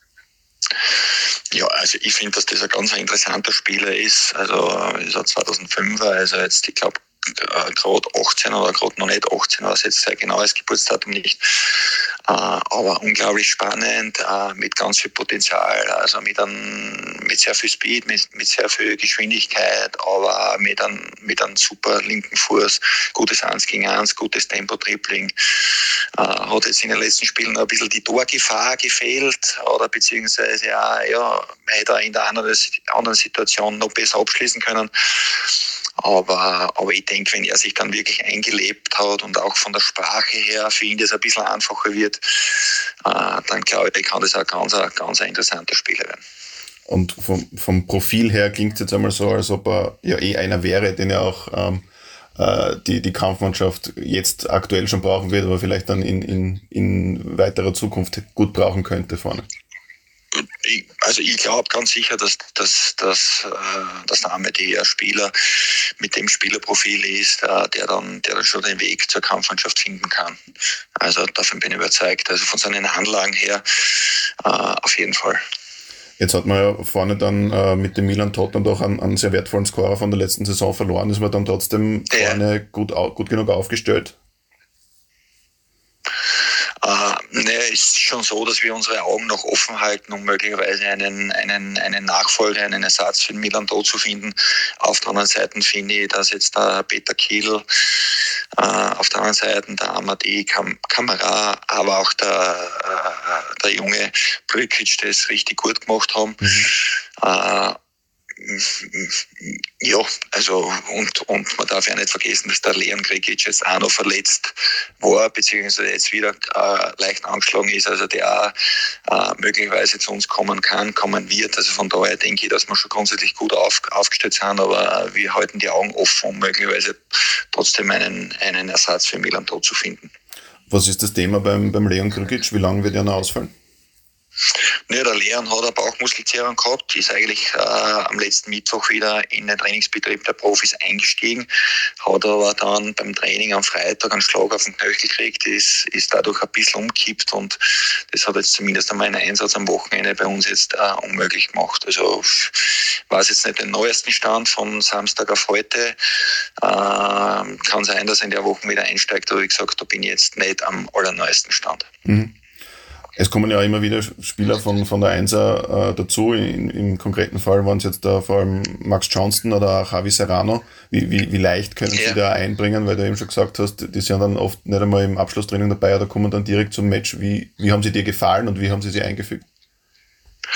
Ja, also ich finde, dass das ein ganz interessanter Spieler ist. Also ist er zweitausendfünfer, also jetzt, ich glaube, gerade achtzehn oder gerade noch nicht achtzehn, weiß jetzt sein genaues Geburtsdatum nicht. Aber unglaublich spannend, mit ganz viel Potenzial, also mit, einem, mit sehr viel Speed, mit, mit sehr viel Geschwindigkeit, aber mit einem, mit einem super linken Fuß, gutes eins gegen eins, gutes Tempo-Dribbling. Hat jetzt in den letzten Spielen noch ein bisschen die Torgefahr gefehlt oder beziehungsweise ja, ja, hätte er in der anderen, anderen Situation noch besser abschließen können. Aber, aber ich denke, wenn er sich dann wirklich eingelebt hat und auch von der Sprache her für ihn das ein bisschen einfacher wird, äh, dann glaube ich, kann das auch ganz, ganz ein interessanter Spieler werden. Und vom, vom Profil her klingt es jetzt einmal so, als ob er ja eh einer wäre, den er auch ähm, äh, die, die Kampfmannschaft jetzt aktuell schon brauchen wird, aber vielleicht dann in, in, in weiterer Zukunft gut brauchen könnte vorne. Also ich glaube ganz sicher, dass, dass, dass, dass der Amadi ein Spieler mit dem Spielerprofil ist, der dann, der dann schon den Weg zur Kampfmannschaft finden kann. Also davon bin ich überzeugt. Also von seinen Anlagen her auf jeden Fall. Jetzt hat man ja vorne dann äh, mit dem Milan Tottenham doch einen, einen sehr wertvollen Scorer von der letzten Saison verloren. Ist man dann trotzdem ja. vorne gut, gut genug aufgestellt? Uh, ne, ist schon so, dass wir unsere Augen noch offen halten, um möglicherweise einen, einen, einen Nachfolger, einen Ersatz für den Milan Tod zu finden. Auf der anderen Seite finde ich, dass jetzt der Peter Kiel, uh, auf der anderen Seite der Amadi Kam- Camara, aber auch der, uh, der junge Brkic das richtig gut gemacht haben. Mhm. Uh, Ja, also und, und man darf ja nicht vergessen, dass der Leon Grgic jetzt auch noch verletzt war, beziehungsweise jetzt wieder äh, leicht angeschlagen ist, also der auch äh, möglicherweise zu uns kommen kann, kommen wird. Also von daher denke ich, dass wir schon grundsätzlich gut auf, aufgestellt sind, aber wir halten die Augen offen, um möglicherweise trotzdem einen, einen Ersatz für Milan Tod zu finden. Was ist das Thema beim, beim Leon Grgic? Wie lange wird er noch ausfallen? Ja, der Leon hat eine Bauchmuskelzerrung gehabt, ist eigentlich äh, am letzten Mittwoch wieder in den Trainingsbetrieb der Profis eingestiegen, hat aber dann beim Training am Freitag einen Schlag auf den Knöchel gekriegt, ist, ist dadurch ein bisschen umgekippt und das hat jetzt zumindest einmal einen Einsatz am Wochenende bei uns jetzt äh, unmöglich gemacht. Also ich weiß jetzt nicht den neuesten Stand von Samstag auf heute, äh, kann sein, dass er in der Woche wieder einsteigt, aber wie gesagt, da bin ich jetzt nicht am allerneuesten Stand. Mhm. Es kommen ja immer wieder Spieler von, von der Einser äh, dazu. In, Im konkreten Fall waren es jetzt da vor allem Max Johnston oder auch Javi Serrano. Wie, wie, wie leicht können ja. Sie da einbringen? Weil du eben schon gesagt hast, die sind dann oft nicht einmal im Abschlusstraining dabei oder kommen dann direkt zum Match. Wie, wie haben sie dir gefallen und wie haben sie sie eingefügt?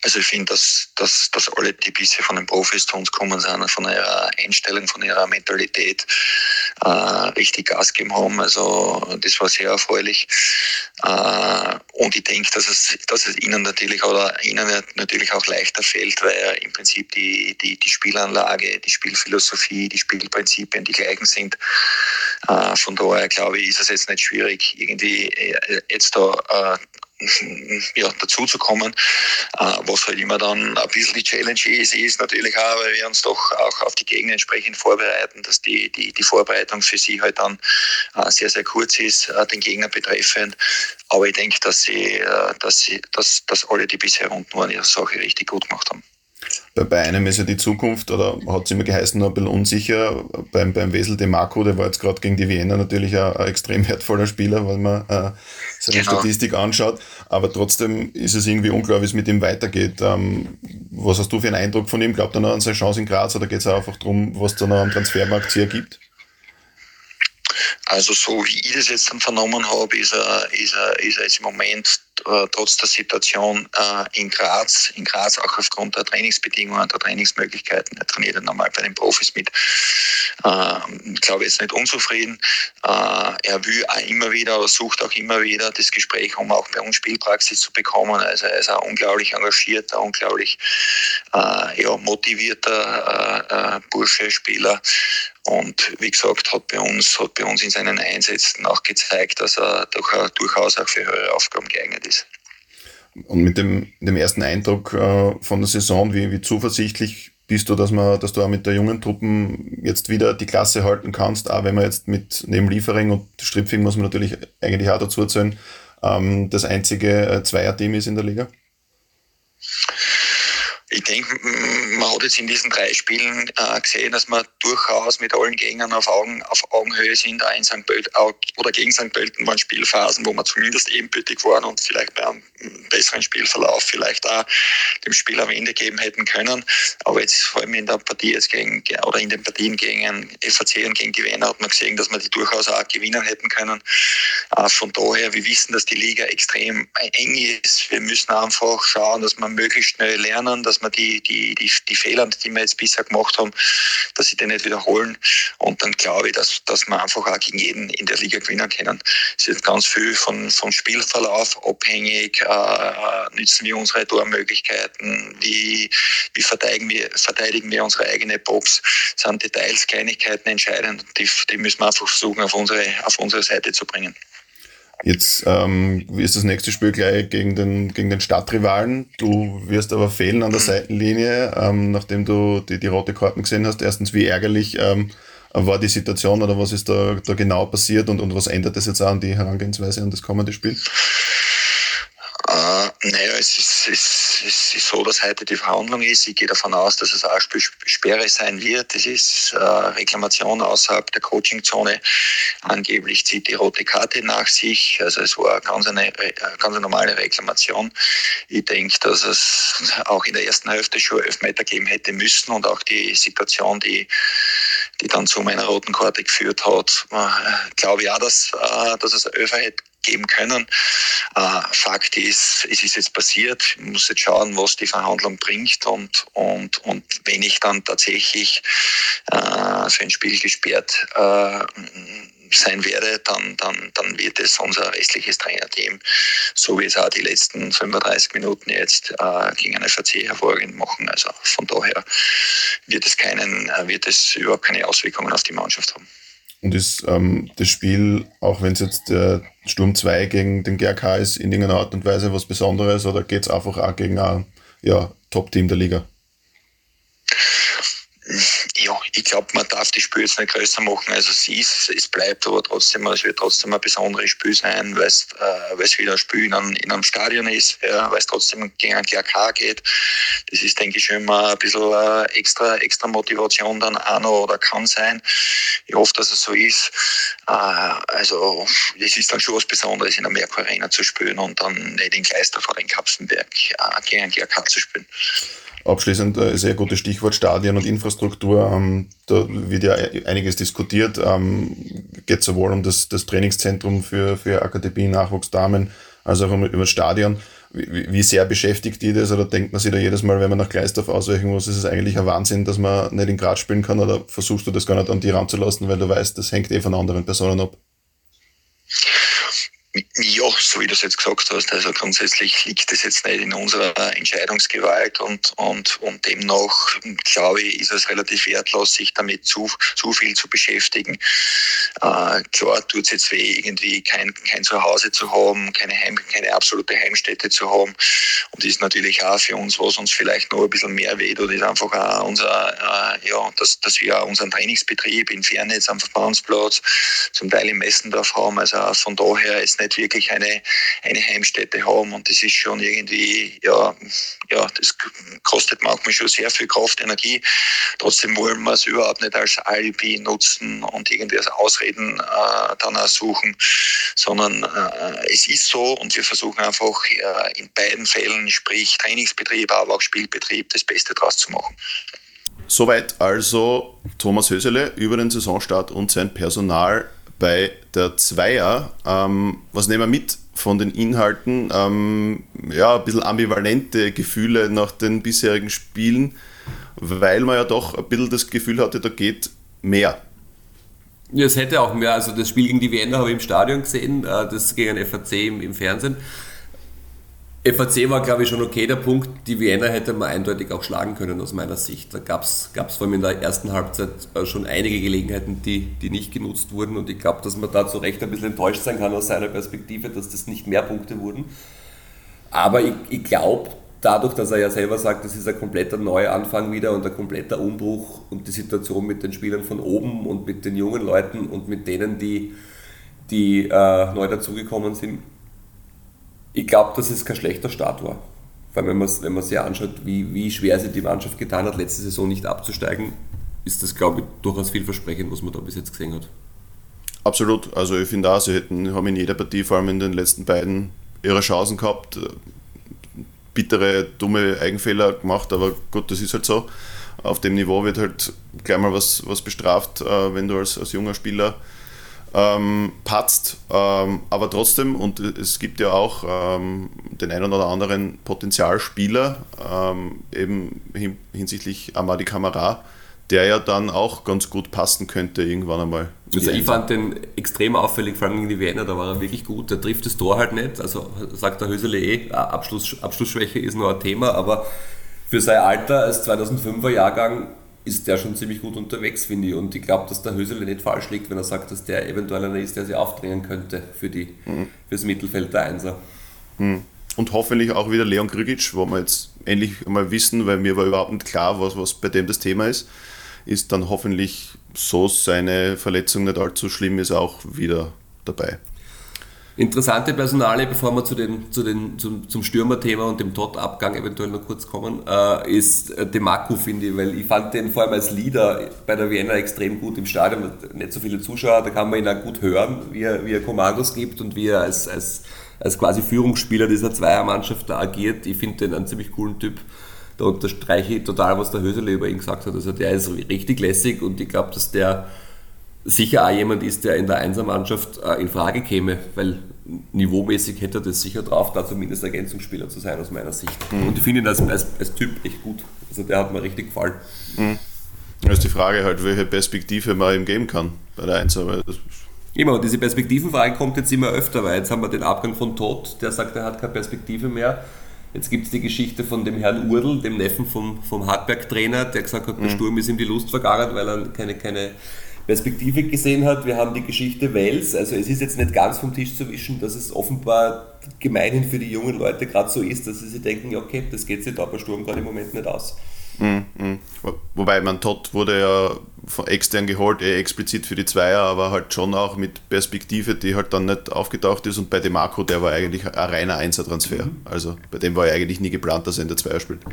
Also ich finde, dass, dass, dass alle, die bisher von den Profis zu uns kommen sind, von ihrer Einstellung, von ihrer Mentalität äh, richtig Gas gegeben haben. Also das war sehr erfreulich. Äh, und ich denke, dass es, dass es ihnen natürlich oder ihnen natürlich auch leichter fällt, weil im Prinzip die, die, die Spielanlage, die Spielphilosophie, die Spielprinzipien die gleichen sind. Äh, von daher glaube ich, ist es jetzt nicht schwierig, irgendwie jetzt da äh, ja, dazu zu kommen. Was halt immer dann ein bisschen die Challenge ist, ist natürlich auch, weil wir uns doch auch auf die Gegner entsprechend vorbereiten, dass die, die, die Vorbereitung für sie halt dann sehr, sehr kurz ist, den Gegner betreffend. Aber ich denke, dass sie, dass sie, dass, dass alle, die bisher unten waren, ihre Sache richtig gut gemacht haben. Bei einem ist ja die Zukunft, oder hat es immer geheißen, noch ein bisschen unsicher. Beim, beim Wesel de Marco, der war jetzt gerade gegen die Wiener natürlich ein, ein extrem wertvoller Spieler, wenn man äh, seine genau. Statistik anschaut. Aber trotzdem ist es irgendwie unklar, wie es mit ihm weitergeht. Ähm, was hast du für einen Eindruck von ihm? Glaubt er noch an seine Chance in Graz oder geht es einfach darum, was da noch am Transfermarkt hier gibt? Also so wie ich das jetzt dann vernommen habe, ist er, ist er, ist er jetzt im Moment äh, trotz der Situation äh, in Graz, in Graz auch aufgrund der Trainingsbedingungen, der Trainingsmöglichkeiten, er trainiert ja normal bei den Profis mit, äh, glaube ich jetzt nicht unzufrieden. Äh, er will auch immer wieder oder sucht auch immer wieder das Gespräch, um auch bei uns Spielpraxis zu bekommen. Also er ist ein unglaublich engagierter, unglaublich äh, ja, motivierter äh, äh, Bursche, Spieler. Und wie gesagt, hat bei uns, hat bei uns in seinen Einsätzen auch gezeigt, dass er doch, durchaus auch für höhere Aufgaben geeignet ist. Und mit dem, dem ersten Eindruck äh, von der Saison, wie, wie zuversichtlich bist du, dass man, dass du auch mit der jungen Truppen jetzt wieder die Klasse halten kannst, auch wenn man jetzt mit neben Liefering und Stripfing muss man natürlich eigentlich auch dazu erzählen, ähm, das einzige äh, Zweierteam ist in der Liga? Ich denke, man hat jetzt in diesen drei Spielen äh, gesehen, dass wir durchaus mit allen Gegnern auf, Augen, auf Augenhöhe sind. Auch in Sankt Pölten, auch, oder gegen Sankt Pölten waren Spielphasen, wo wir zumindest ebenbürtig waren und vielleicht bei einem besseren Spielverlauf vielleicht auch dem Spiel am Ende geben hätten können. Aber jetzt vor allem in der Partie jetzt gegen, oder in den Partien gegen F A C und gegen die Wiener hat man gesehen, dass wir die durchaus auch gewinnen hätten können. Äh, von daher, wir wissen, dass die Liga extrem eng ist. Wir müssen einfach schauen, dass wir möglichst schnell lernen, dass wir die, die, die, die Fehler, die wir jetzt bisher gemacht haben, dass sie die nicht wiederholen. Und dann glaube ich, dass, dass wir einfach auch gegen jeden in der Liga gewinnen können. Es ist ganz viel von, vom Spielverlauf abhängig. Äh, nützen wir unsere Tormöglichkeiten? Wie, wie verteidigen, wir, verteidigen wir unsere eigene Box? Sind Details, Kleinigkeiten entscheidend? Die, die müssen wir einfach versuchen, auf unsere, auf unsere Seite zu bringen. Jetzt ähm, ist das nächste Spiel gleich gegen den, gegen den Stadtrivalen. Du wirst aber fehlen an der Seitenlinie, ähm, nachdem du die, die rote Karten gesehen hast. Erstens, wie ärgerlich ähm, war die Situation oder was ist da, da genau passiert und, und was ändert das jetzt auch an die Herangehensweise an das kommende Spiel? Uh, naja, es ist, es, es ist so, dass heute die Verhandlung ist. Ich gehe davon aus, dass es auch Sperre sein wird. Es ist äh, Reklamation außerhalb der Coachingzone. Angeblich zieht die rote Karte nach sich. Also es war ganz eine, ganz eine normale Reklamation. Ich denke, dass es auch in der ersten Hälfte schon Elfmeter geben hätte müssen und auch die Situation, die, die dann zu meiner roten Karte geführt hat, äh, glaube ich auch, dass, äh, dass es Elfer hätte geben können. Äh, Fakt ist, es ist jetzt passiert. Ich muss jetzt schauen, was die Verhandlung bringt und, und, und wenn ich dann tatsächlich äh, für ein Spiel gesperrt äh, sein werde, dann, dann, dann wird es unser restliches Trainerteam, so wie es auch die letzten fünfunddreißig Minuten jetzt äh, gegen eine F A C hervorragend machen. Also von daher wird es keinen, wird es überhaupt keine Auswirkungen auf die Mannschaft haben. Und ist ähm, das Spiel, auch wenn es jetzt der Sturm zwei gegen den G R K ist, in irgendeiner Art und Weise was Besonderes oder geht es einfach auch gegen ein ja, Top-Team der Liga? Ja, ich glaube, man darf die Spiele jetzt nicht größer machen, als es ist. Es bleibt aber trotzdem, es wird trotzdem ein besonderes Spiel sein, weil es, äh, weil es wieder ein Spiel in einem, in einem Stadion ist, ja, weil es trotzdem gegen einen G R K geht. Das ist, denke ich, schon immer ein bisschen äh, extra, extra Motivation dann auch noch oder kann sein. Ich hoffe, dass es so ist. Äh, also, es ist dann schon was Besonderes, in der Merkur Arena zu spielen und dann nicht in Kleister oder in Kapfenberg äh, gegen einen G R K zu spielen. Abschließend äh, sehr gutes Stichwort Stadien und Infrastruktur. Ähm, da wird ja einiges diskutiert. Ähm, geht sowohl um das, das Trainingszentrum für, für Akademie, Nachwuchsdamen, als auch um über das Stadion. wie, wie sehr beschäftigt die das, oder denkt man sich da jedes Mal, wenn man nach Gleisdorf ausweichen muss, ist es eigentlich ein Wahnsinn, dass man nicht in Graz spielen kann, oder versuchst du das gar nicht an die ranzulassen, weil du weißt, das hängt eh von anderen Personen ab? Ja, so wie du es jetzt gesagt hast, also grundsätzlich liegt das jetzt nicht in unserer Entscheidungsgewalt und, und, und demnach, glaube ich, ist es relativ wertlos, sich damit zu, zu viel zu beschäftigen. Äh, klar tut es jetzt weh, irgendwie kein, kein Zuhause zu haben, keine, Heim, keine absolute Heimstätte zu haben, und ist natürlich auch für uns, was uns vielleicht noch ein bisschen mehr weh tut, ist einfach auch unser, äh, ja, dass, dass wir auch unseren Trainingsbetrieb in Fernitz am Verbandsplatz, zum Teil in Messendorf haben, also auch von daher ist nicht wirklich eine, eine Heimstätte haben, und das ist schon irgendwie, ja, ja, das kostet manchmal schon sehr viel Kraft, Energie. Trotzdem wollen wir es überhaupt nicht als Alibi nutzen und irgendwie als Ausreden äh, dann auch suchen, sondern äh, es ist so, und wir versuchen einfach äh, in beiden Fällen, sprich Trainingsbetrieb, aber auch Spielbetrieb, das Beste draus zu machen. Soweit also Thomas Hösele über den Saisonstart und sein Personal bei der Zweier. Ähm, was nehmen wir mit von den Inhalten? Ähm, ja, ein bisschen ambivalente Gefühle nach den bisherigen Spielen, weil man ja doch ein bisschen das Gefühl hatte, da geht mehr. Ja, es hätte auch mehr. Also das Spiel gegen die Wiener habe ich im Stadion gesehen, das gegen F A C im, im Fernsehen. F A C war, glaube ich, schon okay, der Punkt. Die Wiener hätte man eindeutig auch schlagen können, aus meiner Sicht. Da gab es vor allem in der ersten Halbzeit schon einige Gelegenheiten, die, die nicht genutzt wurden. Und ich glaube, dass man da zu Recht ein bisschen enttäuscht sein kann aus seiner Perspektive, dass das nicht mehr Punkte wurden. Aber ich, ich glaube, dadurch, dass er ja selber sagt, das ist ein kompletter Neuanfang wieder und ein kompletter Umbruch, und die Situation mit den Spielern von oben und mit den jungen Leuten und mit denen, die, die äh, neu dazugekommen sind, ich glaube, dass es kein schlechter Start war. Weil wenn man wenn man sich anschaut, wie, wie schwer sich die Mannschaft getan hat, letzte Saison nicht abzusteigen, ist das, glaube ich, durchaus vielversprechend, was man da bis jetzt gesehen hat. Absolut. Also ich finde auch, sie hätten, haben in jeder Partie, vor allem in den letzten beiden, ihre Chancen gehabt. Bittere, dumme Eigenfehler gemacht, aber gut, das ist halt so. Auf dem Niveau wird halt gleich mal was, was bestraft, wenn du als, als junger Spieler Ähm, patzt, ähm, aber trotzdem, und es gibt ja auch ähm, den einen oder anderen Potenzialspieler, ähm, eben hin, hinsichtlich Amadi Camara, der ja dann auch ganz gut passen könnte irgendwann einmal. Also ich fand den extrem auffällig, vor allem gegen die Wiener, da war er wirklich gut, der trifft das Tor halt nicht, also sagt der Hösele eh, Abschluss, Abschlussschwäche ist noch ein Thema, aber für sein Alter als zweitausendfünfer Jahrgang ist der schon ziemlich gut unterwegs, finde ich. Und ich glaube, dass der Hösele nicht falsch liegt, wenn er sagt, dass der eventuell einer ist, der sich aufdrehen könnte für die, mhm. fürs Mittelfeld der Einser. Mhm. Und hoffentlich auch wieder Leon Grigic, wo wir jetzt endlich mal wissen, weil mir war überhaupt nicht klar, was, was bei dem das Thema ist, ist dann hoffentlich, so seine Verletzung nicht allzu schlimm ist, auch wieder dabei. Interessante Personale, bevor wir zu den, zu den, zum, zum Stürmerthema und dem Todd-Abgang eventuell noch kurz kommen, äh, ist Demarco, finde ich, weil ich fand den vor allem als Leader bei der Wiener extrem gut im Stadion, nicht so viele Zuschauer, da kann man ihn auch gut hören, wie er, wie er Kommandos gibt und wie er als, als, als quasi Führungsspieler dieser Zweiermannschaft da agiert. Ich finde den einen ziemlich coolen Typ. Da unterstreiche ich total, was der Hösele über ihn gesagt hat. Also der ist richtig lässig, und ich glaube, dass der sicher auch jemand ist, der in der Einsermannschaft äh, in Frage käme, weil niveaumäßig hätte er das sicher drauf, da zumindest Ergänzungsspieler zu sein aus meiner Sicht. Mhm. Und ich finde ihn als, als, als Typ echt gut. Also der hat mir richtig gefallen. Mhm. Das ist die Frage halt, welche Perspektive man ihm geben kann bei der Einser. Immer, und diese Perspektivenfrage kommt jetzt immer öfter, weil jetzt haben wir den Abgang von Todt, der sagt, er hat keine Perspektive mehr. Jetzt gibt es die Geschichte von dem Herrn Urdl, dem Neffen vom, vom Hartberg-Trainer, der gesagt hat, mhm. der Sturm ist ihm die Lust vergangen, weil er keine, keine Perspektive gesehen hat. Wir haben die Geschichte Wels, also es ist jetzt nicht ganz vom Tisch zu wischen, dass es offenbar gemeinhin für die jungen Leute gerade so ist, dass sie sich denken, okay, das geht sich da bei Sturm gerade im Moment nicht aus. Mhm, mh. Wobei, man Todd wurde ja von extern geholt, eh explizit für die Zweier, aber halt schon auch mit Perspektive, die halt dann nicht aufgetaucht ist, und bei Demarco, der war eigentlich ein reiner Einser-Transfer, mhm. also bei dem war ja eigentlich nie geplant, dass er in der Zweier spielt.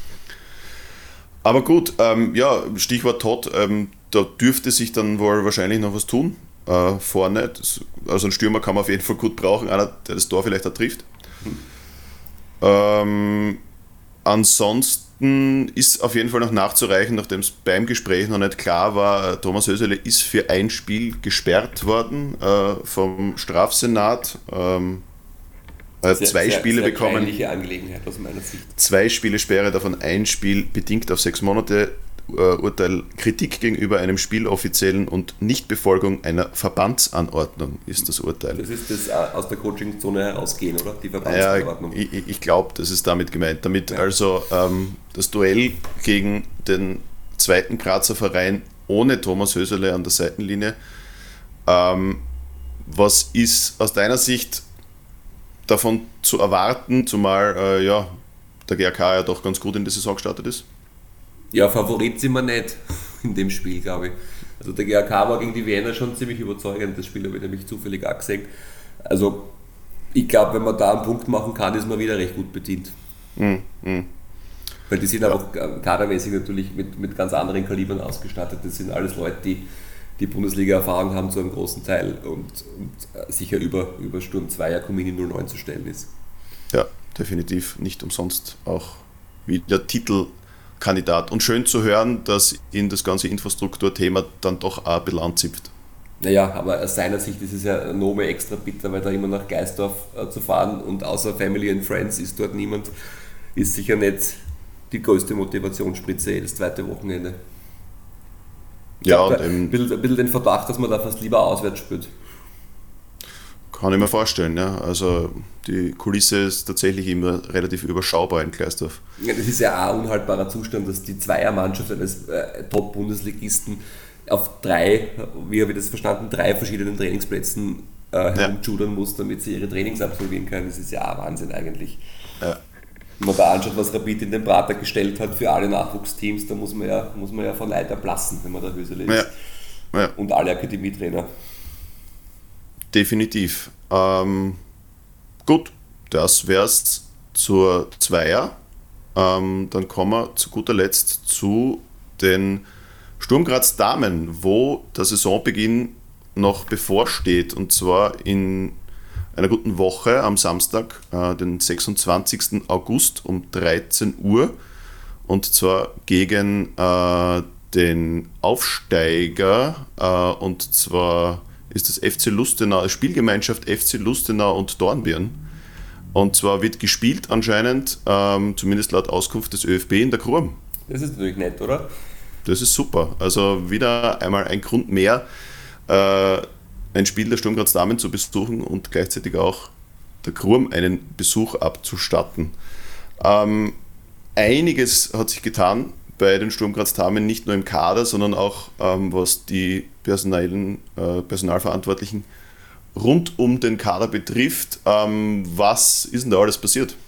Aber gut, ähm, ja, Stichwort Todd, ähm, da dürfte sich dann wohl wahrscheinlich noch was tun äh, vorne. Das, also ein Stürmer kann man auf jeden Fall gut brauchen, einer, der das Tor vielleicht auch trifft. Mhm. Ähm, ansonsten ist auf jeden Fall noch nachzureichen, nachdem es beim Gespräch noch nicht klar war, Thomas Hösele ist für ein Spiel gesperrt worden äh, vom Strafsenat. Ähm, äh, sehr, zwei sehr, Spiele sehr bekommen. kleinliche Angelegenheit aus meiner Sicht. Zwei Spiele Sperre, davon ein Spiel bedingt auf sechs Monate. Uh, Urteil: Kritik gegenüber einem Spieloffiziellen und Nichtbefolgung einer Verbandsanordnung ist das Urteil. Das ist das uh, aus der Coachingzone herausgehen, oder? Die Ja, Verbandsanordnung. ich, ich glaube, das ist damit gemeint. Damit Ja. also ähm, das Duell gegen den zweiten Grazer Verein ohne Thomas Höserle an der Seitenlinie. Ähm, was ist aus deiner Sicht davon zu erwarten, zumal äh, ja, der G A K ja doch ganz gut in die Saison gestartet ist? Ja, Favorit sind wir nicht in dem Spiel, glaube ich. Also der G A K war gegen die Wiener schon ziemlich überzeugend. Das Spiel habe ich nämlich zufällig auch gesehen. Also ich glaube, wenn man da einen Punkt machen kann, ist man wieder recht gut bedient. Mm, mm. Weil die sind ja. auch kadermäßig natürlich mit, mit ganz anderen Kalibern ausgestattet. Das sind alles Leute, die die Bundesliga-Erfahrung haben zu einem großen Teil und, und sicher über, über Sturm zwei Jakomini null neun zu stellen ist. Ja, definitiv. Nicht umsonst auch wieder Titelkandidat. Und schön zu hören, dass ihn das ganze Infrastrukturthema dann doch auch ein bisschen anzipft. Naja, aber aus seiner Sicht ist es ja noch mehr extra bitter, weil da immer nach Geisdorf äh, zu fahren und außer Family and Friends ist dort niemand, ist sicher nicht die größte Motivationsspritze jedes zweite Wochenende. Ich Ja, habe und ein, bisschen, ein bisschen den Verdacht, dass man da fast lieber auswärts spielt. Kann ich mir vorstellen, ja. Also die Kulisse ist tatsächlich immer relativ überschaubar in Gleisdorf. Ja, das ist ja auch ein unhaltbarer Zustand, dass die Zweiermannschaft eines äh, Top-Bundesligisten auf drei, wie habe ich das verstanden, drei verschiedenen Trainingsplätzen äh, herumjudern muss, damit sie ihre Trainings absolvieren können. Das ist ja auch Wahnsinn eigentlich. Ja. Wenn man da anschaut, was Rapid in den Prater gestellt hat für alle Nachwuchsteams, da muss man ja, muss man ja von Leid erblassen, wenn man der Höserle ist. Ja. Ja. Und alle Akademietrainer. Definitiv. Ähm, gut, das wäre es zur Zweier. Ähm, dann kommen wir zu guter Letzt zu den Sturm Graz Damen, wo der Saisonbeginn noch bevorsteht, und zwar in einer guten Woche am Samstag, äh, den sechsundzwanzigsten August um dreizehn Uhr, und zwar gegen äh, den Aufsteiger, äh, und zwar ist das F C Lustenau, Spielgemeinschaft F C Lustenau und Dornbirn. Und zwar wird gespielt anscheinend, ähm, zumindest laut Auskunft des ÖFB, in der Churm. Das ist natürlich nett, oder? Das ist super. Also wieder einmal ein Grund mehr, äh, ein Spiel der Sturm Graz Damen zu besuchen und gleichzeitig auch der Churm einen Besuch abzustatten. Ähm, einiges hat sich getan bei den Sturm Graz Damen, nicht nur im Kader, sondern auch ähm, was die personellen, äh, Personalverantwortlichen rund um den Kader betrifft. Ähm, was ist denn da alles passiert?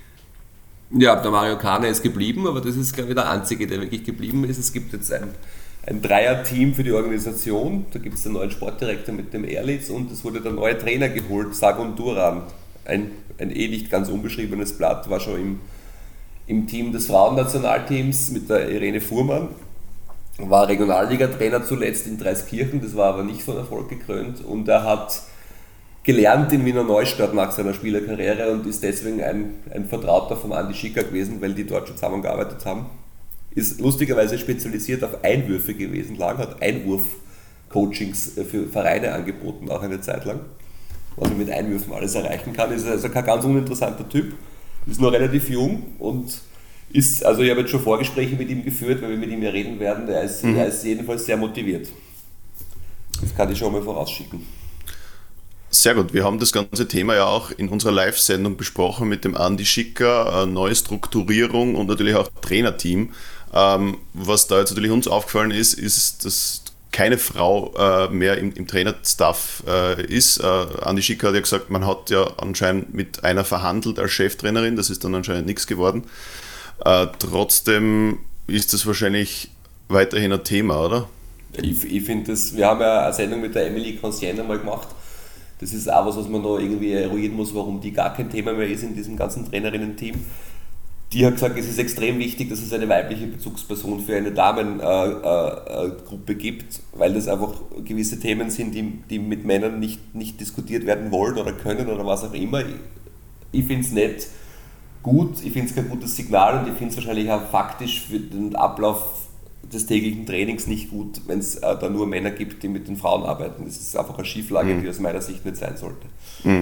Ja, der Mario Kane ist geblieben, aber das ist, glaube ich, der Einzige, der wirklich geblieben ist. Es gibt jetzt ein, ein Dreier-Team für die Organisation. Da gibt es den neuen Sportdirektor mit dem Erlitz und es wurde der neue Trainer geholt, Sagun Duran. Ein, ein eh nicht ganz unbeschriebenes Blatt, war schon im, im Team des Frauennationalteams mit der Irene Fuhrmann. War Regionalliga-Trainer zuletzt in Dreiskirchen, das war aber nicht von Erfolg gekrönt. Und er hat gelernt in Wiener Neustadt nach seiner Spielerkarriere und ist deswegen ein, ein Vertrauter von Andi Schicker gewesen, weil die dort schon zusammengearbeitet haben. Ist lustigerweise spezialisiert auf Einwürfe gewesen, lang hat Einwurf-Coachings für Vereine angeboten, auch eine Zeit lang. Was man mit Einwürfen alles erreichen kann, ist also kein ganz uninteressanter Typ, ist noch relativ jung und ist, also ich habe jetzt schon Vorgespräche mit ihm geführt, weil wir mit ihm ja reden werden, er ist, mhm. er ist jedenfalls sehr motiviert. Das kann ich schon mal vorausschicken. Sehr gut, wir haben das ganze Thema ja auch in unserer Live-Sendung besprochen mit dem Andi Schicker, neue Strukturierung und natürlich auch Trainerteam. Ähm, was da jetzt natürlich uns aufgefallen ist, ist, dass keine Frau äh, mehr im, im Trainerstaff äh, ist. Äh, Andi Schicker hat ja gesagt, man hat ja anscheinend mit einer verhandelt als Cheftrainerin, das ist dann anscheinend nichts geworden. Äh, trotzdem ist das wahrscheinlich weiterhin ein Thema, oder? Ich, ich finde das, wir haben ja eine Sendung mit der Emily Conscien einmal gemacht. Das ist auch was, was man noch irgendwie eruieren muss, warum die gar kein Thema mehr ist in diesem ganzen Trainerinnen-Team. Die hat gesagt, es ist extrem wichtig, dass es eine weibliche Bezugsperson für eine Damengruppe äh, äh, gibt, weil das einfach gewisse Themen sind, die, die mit Männern nicht, nicht diskutiert werden wollen oder können oder was auch immer. Ich, ich finde es nicht gut, ich finde es kein gutes Signal und ich finde es wahrscheinlich auch faktisch für den Ablauf des täglichen Trainings nicht gut, wenn es äh, da nur Männer gibt, die mit den Frauen arbeiten. Das ist einfach eine Schieflage, mhm. die aus meiner Sicht nicht sein sollte. Mhm.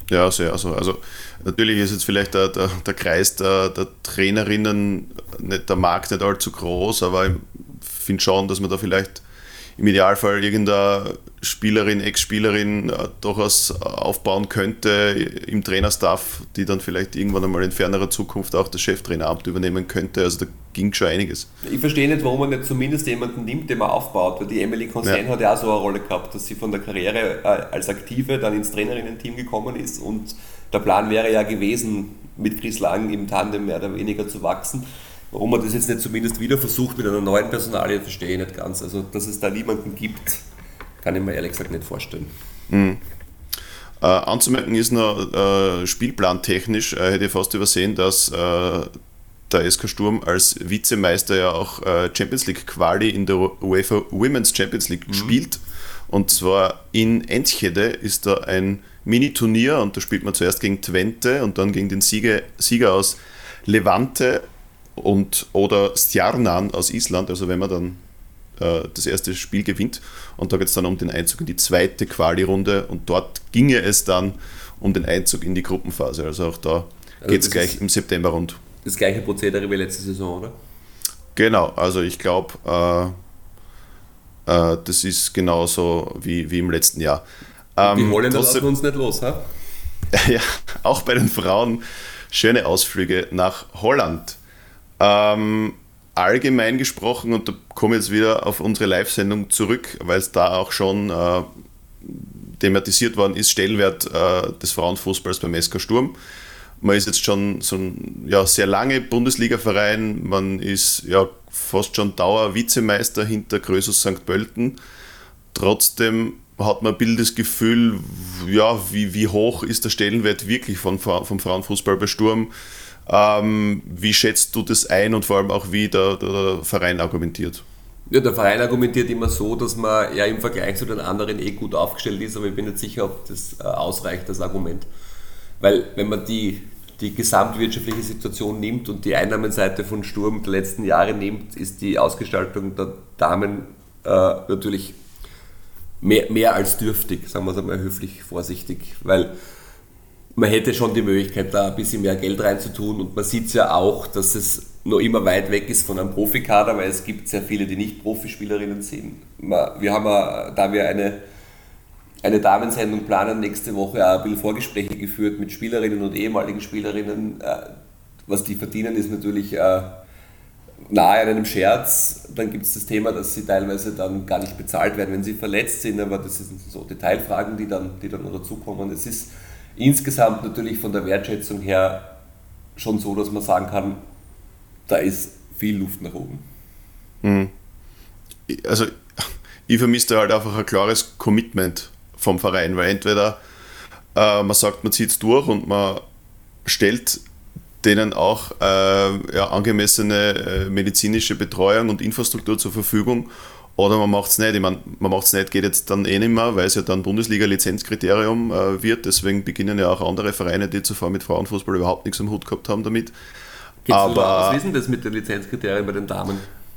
Ja, sehr. Also, also natürlich ist jetzt vielleicht der, der, der Kreis der, der Trainerinnen, nicht, der Markt nicht allzu groß, aber ich finde schon, dass man da vielleicht im Idealfall irgendeine Spielerin, Ex-Spielerin äh, durchaus aufbauen könnte im Trainerstaff, die dann vielleicht irgendwann einmal in fernerer Zukunft auch das Cheftraineramt übernehmen könnte. Also da ging schon einiges. Ich verstehe nicht, warum man nicht zumindest jemanden nimmt, den man aufbaut, weil die Emily Consain ja. hat ja auch so eine Rolle gehabt, dass sie von der Karriere äh, als Aktive dann ins Trainerinnen-Team gekommen ist und der Plan wäre ja gewesen, mit Chris Lang im Tandem mehr oder weniger zu wachsen. Warum man das jetzt nicht zumindest wieder versucht mit einer neuen Personalie, verstehe ich nicht ganz. Also, dass es da niemanden gibt, kann ich mir ehrlich gesagt nicht vorstellen. Mhm. Äh, anzumerken ist noch äh, spielplantechnisch, äh, hätte ich fast übersehen, dass äh, der S K Sturm als Vizemeister ja auch äh, Champions League Quali in der UEFA Women's Champions League mhm. spielt. Und zwar in Enschede ist da ein Mini-Turnier und da spielt man zuerst gegen Twente und dann gegen den Sieger, Sieger aus Levante und oder Stjarnan aus Island, also wenn man dann äh, das erste Spiel gewinnt, und da geht es dann um den Einzug in die zweite Quali-Runde und dort ginge es dann um den Einzug in die Gruppenphase, also auch da also geht es gleich im September rund. Das gleiche Prozedere wie letzte Saison, oder? Genau, also ich glaube, äh, äh, das ist genauso wie, wie im letzten Jahr. Ähm, die Holländer lassen uns nicht los, ha? Ja, auch bei den Frauen schöne Ausflüge nach Holland. Ähm, allgemein gesprochen, und da komme ich jetzt wieder auf unsere Live-Sendung zurück, weil es da auch schon äh, thematisiert worden ist, Stellenwert äh, des Frauenfußballs beim S K Sturm. Man ist jetzt schon so ein ja, sehr lange Bundesliga-Verein, man ist ja fast schon Dauer-Vizemeister hinter Krösus Sankt Pölten. Trotzdem hat man ein bisschen das Gefühl, ja, wie, wie hoch ist der Stellenwert wirklich von, vom Frauenfußball bei Sturm? Ähm, wie schätzt du das ein und vor allem auch, wie der, der Verein argumentiert? Ja, der Verein argumentiert immer so, dass man ja im Vergleich zu den anderen eh gut aufgestellt ist, aber ich bin nicht sicher, ob das äh, ausreicht, das Argument. Weil wenn man die, die gesamtwirtschaftliche Situation nimmt und die Einnahmenseite von Sturm der letzten Jahre nimmt, ist die Ausgestaltung der Damen äh, natürlich mehr, mehr als dürftig, sagen wir es einmal höflich vorsichtig, weil man hätte schon die Möglichkeit, da ein bisschen mehr Geld reinzutun und man sieht es ja auch, dass es noch immer weit weg ist von einem Profikader, weil es gibt sehr viele, die nicht Profispielerinnen sind. Wir haben, da wir eine, eine Damensendung planen, nächste Woche auch ein bisschen Vorgespräche geführt mit Spielerinnen und ehemaligen Spielerinnen. Was die verdienen, ist natürlich nahe an einem Scherz. Dann gibt es das Thema, dass sie teilweise dann gar nicht bezahlt werden, wenn sie verletzt sind, aber das sind so Detailfragen, die dann, die dann noch dazukommen. Es ist insgesamt natürlich von der Wertschätzung her schon so, dass man sagen kann, da ist viel Luft nach oben. Mhm. Also ich vermisse da halt einfach ein klares Commitment vom Verein, weil entweder äh, man sagt, man zieht es durch und man stellt denen auch äh, ja, angemessene äh, medizinische Betreuung und Infrastruktur zur Verfügung, oder man macht es nicht. Ich meine, man macht es nicht, geht jetzt dann eh nicht mehr, weil es ja dann Bundesliga-Lizenzkriterium äh, wird. Deswegen beginnen ja auch andere Vereine, die zuvor mit Frauenfußball überhaupt nichts am Hut gehabt haben damit. Aber was ist denn das mit den Lizenzkriterien bei den Damen?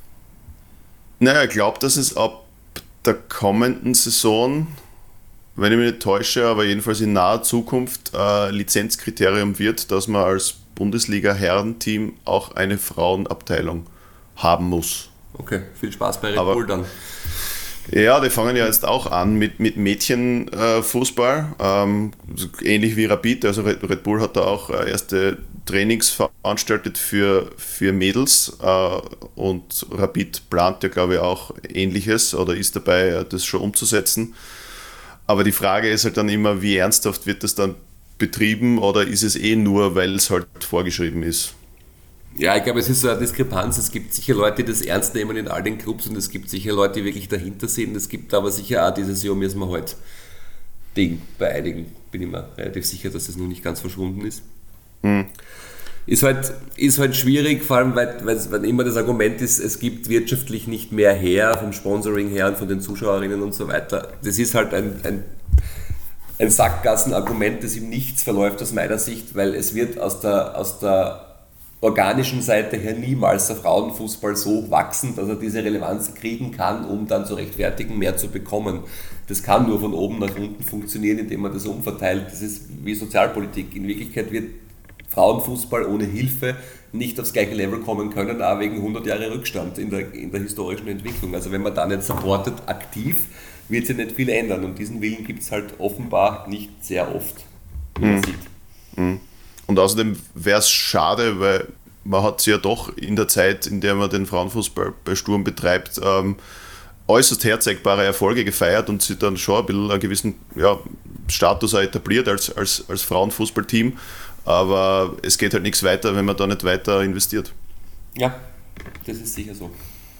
Naja, ich glaube, dass es ab der kommenden Saison, wenn ich mich nicht täusche, aber jedenfalls in naher Zukunft äh, Lizenzkriterium wird, dass man als Bundesliga-Herrenteam auch eine Frauenabteilung haben muss. Okay, viel Spaß bei Red aber, Bull dann. Ja, die fangen ja jetzt auch an mit, mit Mädchenfußball, äh, ähm, ähnlich wie Rapid. Also Red, Red Bull hat da auch äh, erste Trainings veranstaltet für, für Mädels äh, und Rapid plant ja, glaube ich, auch Ähnliches oder ist dabei, äh, das schon umzusetzen. Aber die Frage ist halt dann immer, wie ernsthaft wird das dann betrieben oder ist es eh nur, weil es halt vorgeschrieben ist? Ja, ich glaube, es ist so eine Diskrepanz. Es gibt sicher Leute, die das ernst nehmen in all den Clubs und es gibt sicher Leute, die wirklich dahinter sind. Es gibt aber sicher auch dieses Ja, müssen wir halt Ding. Bei einigen bin ich mir relativ sicher, dass es noch nicht ganz verschwunden ist. Hm. Ist halt, ist halt schwierig, vor allem, weil, weil immer das Argument ist, es gibt wirtschaftlich nicht mehr her, vom Sponsoring her und von den Zuschauerinnen und so weiter. Das ist halt ein, ein, ein Sackgassenargument, das ihm nichts verläuft aus meiner Sicht, weil es wird aus der, aus der organischen Seite her niemals der Frauenfußball so wachsen, dass er diese Relevanz kriegen kann, um dann zu rechtfertigen, mehr zu bekommen. Das kann nur von oben nach unten funktionieren, indem man das umverteilt. Das ist wie Sozialpolitik. In Wirklichkeit wird Frauenfußball ohne Hilfe nicht aufs gleiche Level kommen können, auch wegen hundert Jahre Rückstand in der, in der historischen Entwicklung. Also wenn man da nicht supportet aktiv, wird sich nicht viel ändern. Und diesen Willen gibt es halt offenbar nicht sehr oft, wie man mhm. sieht. Mhm. Und außerdem wäre es schade, weil man hat sie ja doch in der Zeit, in der man den Frauenfußball bei Sturm betreibt, ähm, äußerst herzeigbare Erfolge gefeiert und sie dann schon ein bisschen einen gewissen ja, Status auch etabliert als, als, als Frauenfußballteam. Aber es geht halt nichts weiter, wenn man da nicht weiter investiert. Ja, das ist sicher so.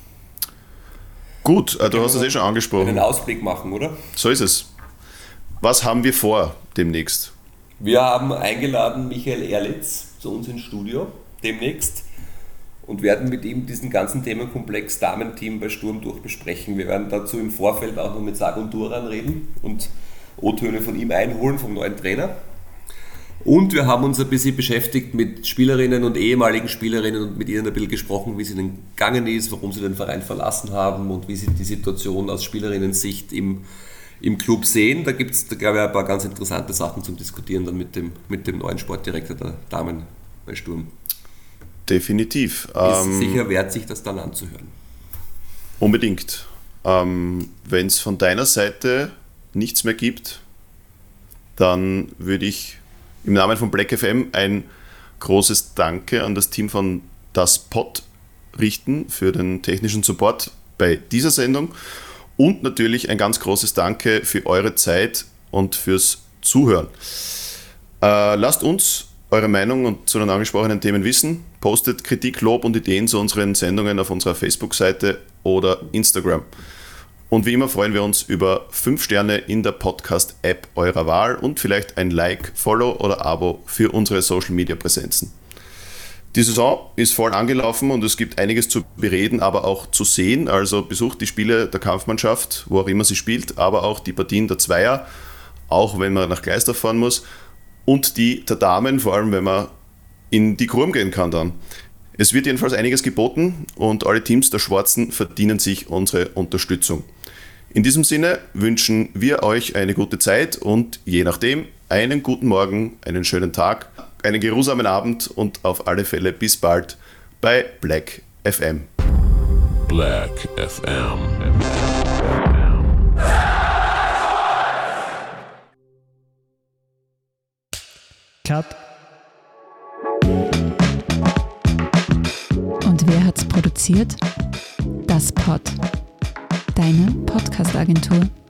Gut, äh, du hast es eh schon angesprochen. Einen Ausblick machen, oder? So ist es. Was haben wir vor demnächst? Wir haben eingeladen Michael Erlitz zu uns ins Studio demnächst und werden mit ihm diesen ganzen Themenkomplex Damenteam bei Sturm durchbesprechen. Wir werden dazu im Vorfeld auch noch mit Sargun Duran reden und O-Töne von ihm einholen, vom neuen Trainer. Und wir haben uns ein bisschen beschäftigt mit Spielerinnen und ehemaligen Spielerinnen und mit ihnen ein bisschen gesprochen, wie es ihnen gegangen ist, warum sie den Verein verlassen haben und wie sie die Situation aus Spielerinnen-Sicht im, im Club sehen. Da gibt es, glaube ich, ein paar ganz interessante Sachen zum Diskutieren dann mit dem, mit dem neuen Sportdirektor der Damen bei Sturm. Definitiv. Ist ähm, sicher wert, sich das dann anzuhören. Unbedingt. Ähm, wenn es von deiner Seite nichts mehr gibt, dann würde ich im Namen von Black F M ein großes Danke an das Team von Das Pod richten für den technischen Support bei dieser Sendung und natürlich ein ganz großes Danke für eure Zeit und fürs Zuhören. Äh, lasst uns eure Meinung und zu den angesprochenen Themen wissen. Postet Kritik, Lob und Ideen zu unseren Sendungen auf unserer Facebook-Seite oder Instagram. Und wie immer freuen wir uns über fünf Sterne in der Podcast-App eurer Wahl und vielleicht ein Like, Follow oder Abo für unsere Social-Media-Präsenzen. Die Saison ist voll angelaufen und es gibt einiges zu bereden, aber auch zu sehen. Also besucht die Spiele der Kampfmannschaft, wo auch immer sie spielt, aber auch die Partien der Zweier, auch wenn man nach Gleisdorf fahren muss, und die der Damen, vor allem wenn man in die Kurm gehen kann dann. Es wird jedenfalls einiges geboten und alle Teams der Schwarzen verdienen sich unsere Unterstützung. In diesem Sinne wünschen wir euch eine gute Zeit und je nachdem einen guten Morgen, einen schönen Tag, einen geruhsamen Abend und auf alle Fälle bis bald bei Black F M. Black F M. Cut. Und wer hat's produziert? Das Pod. Deine Podcast-Agentur.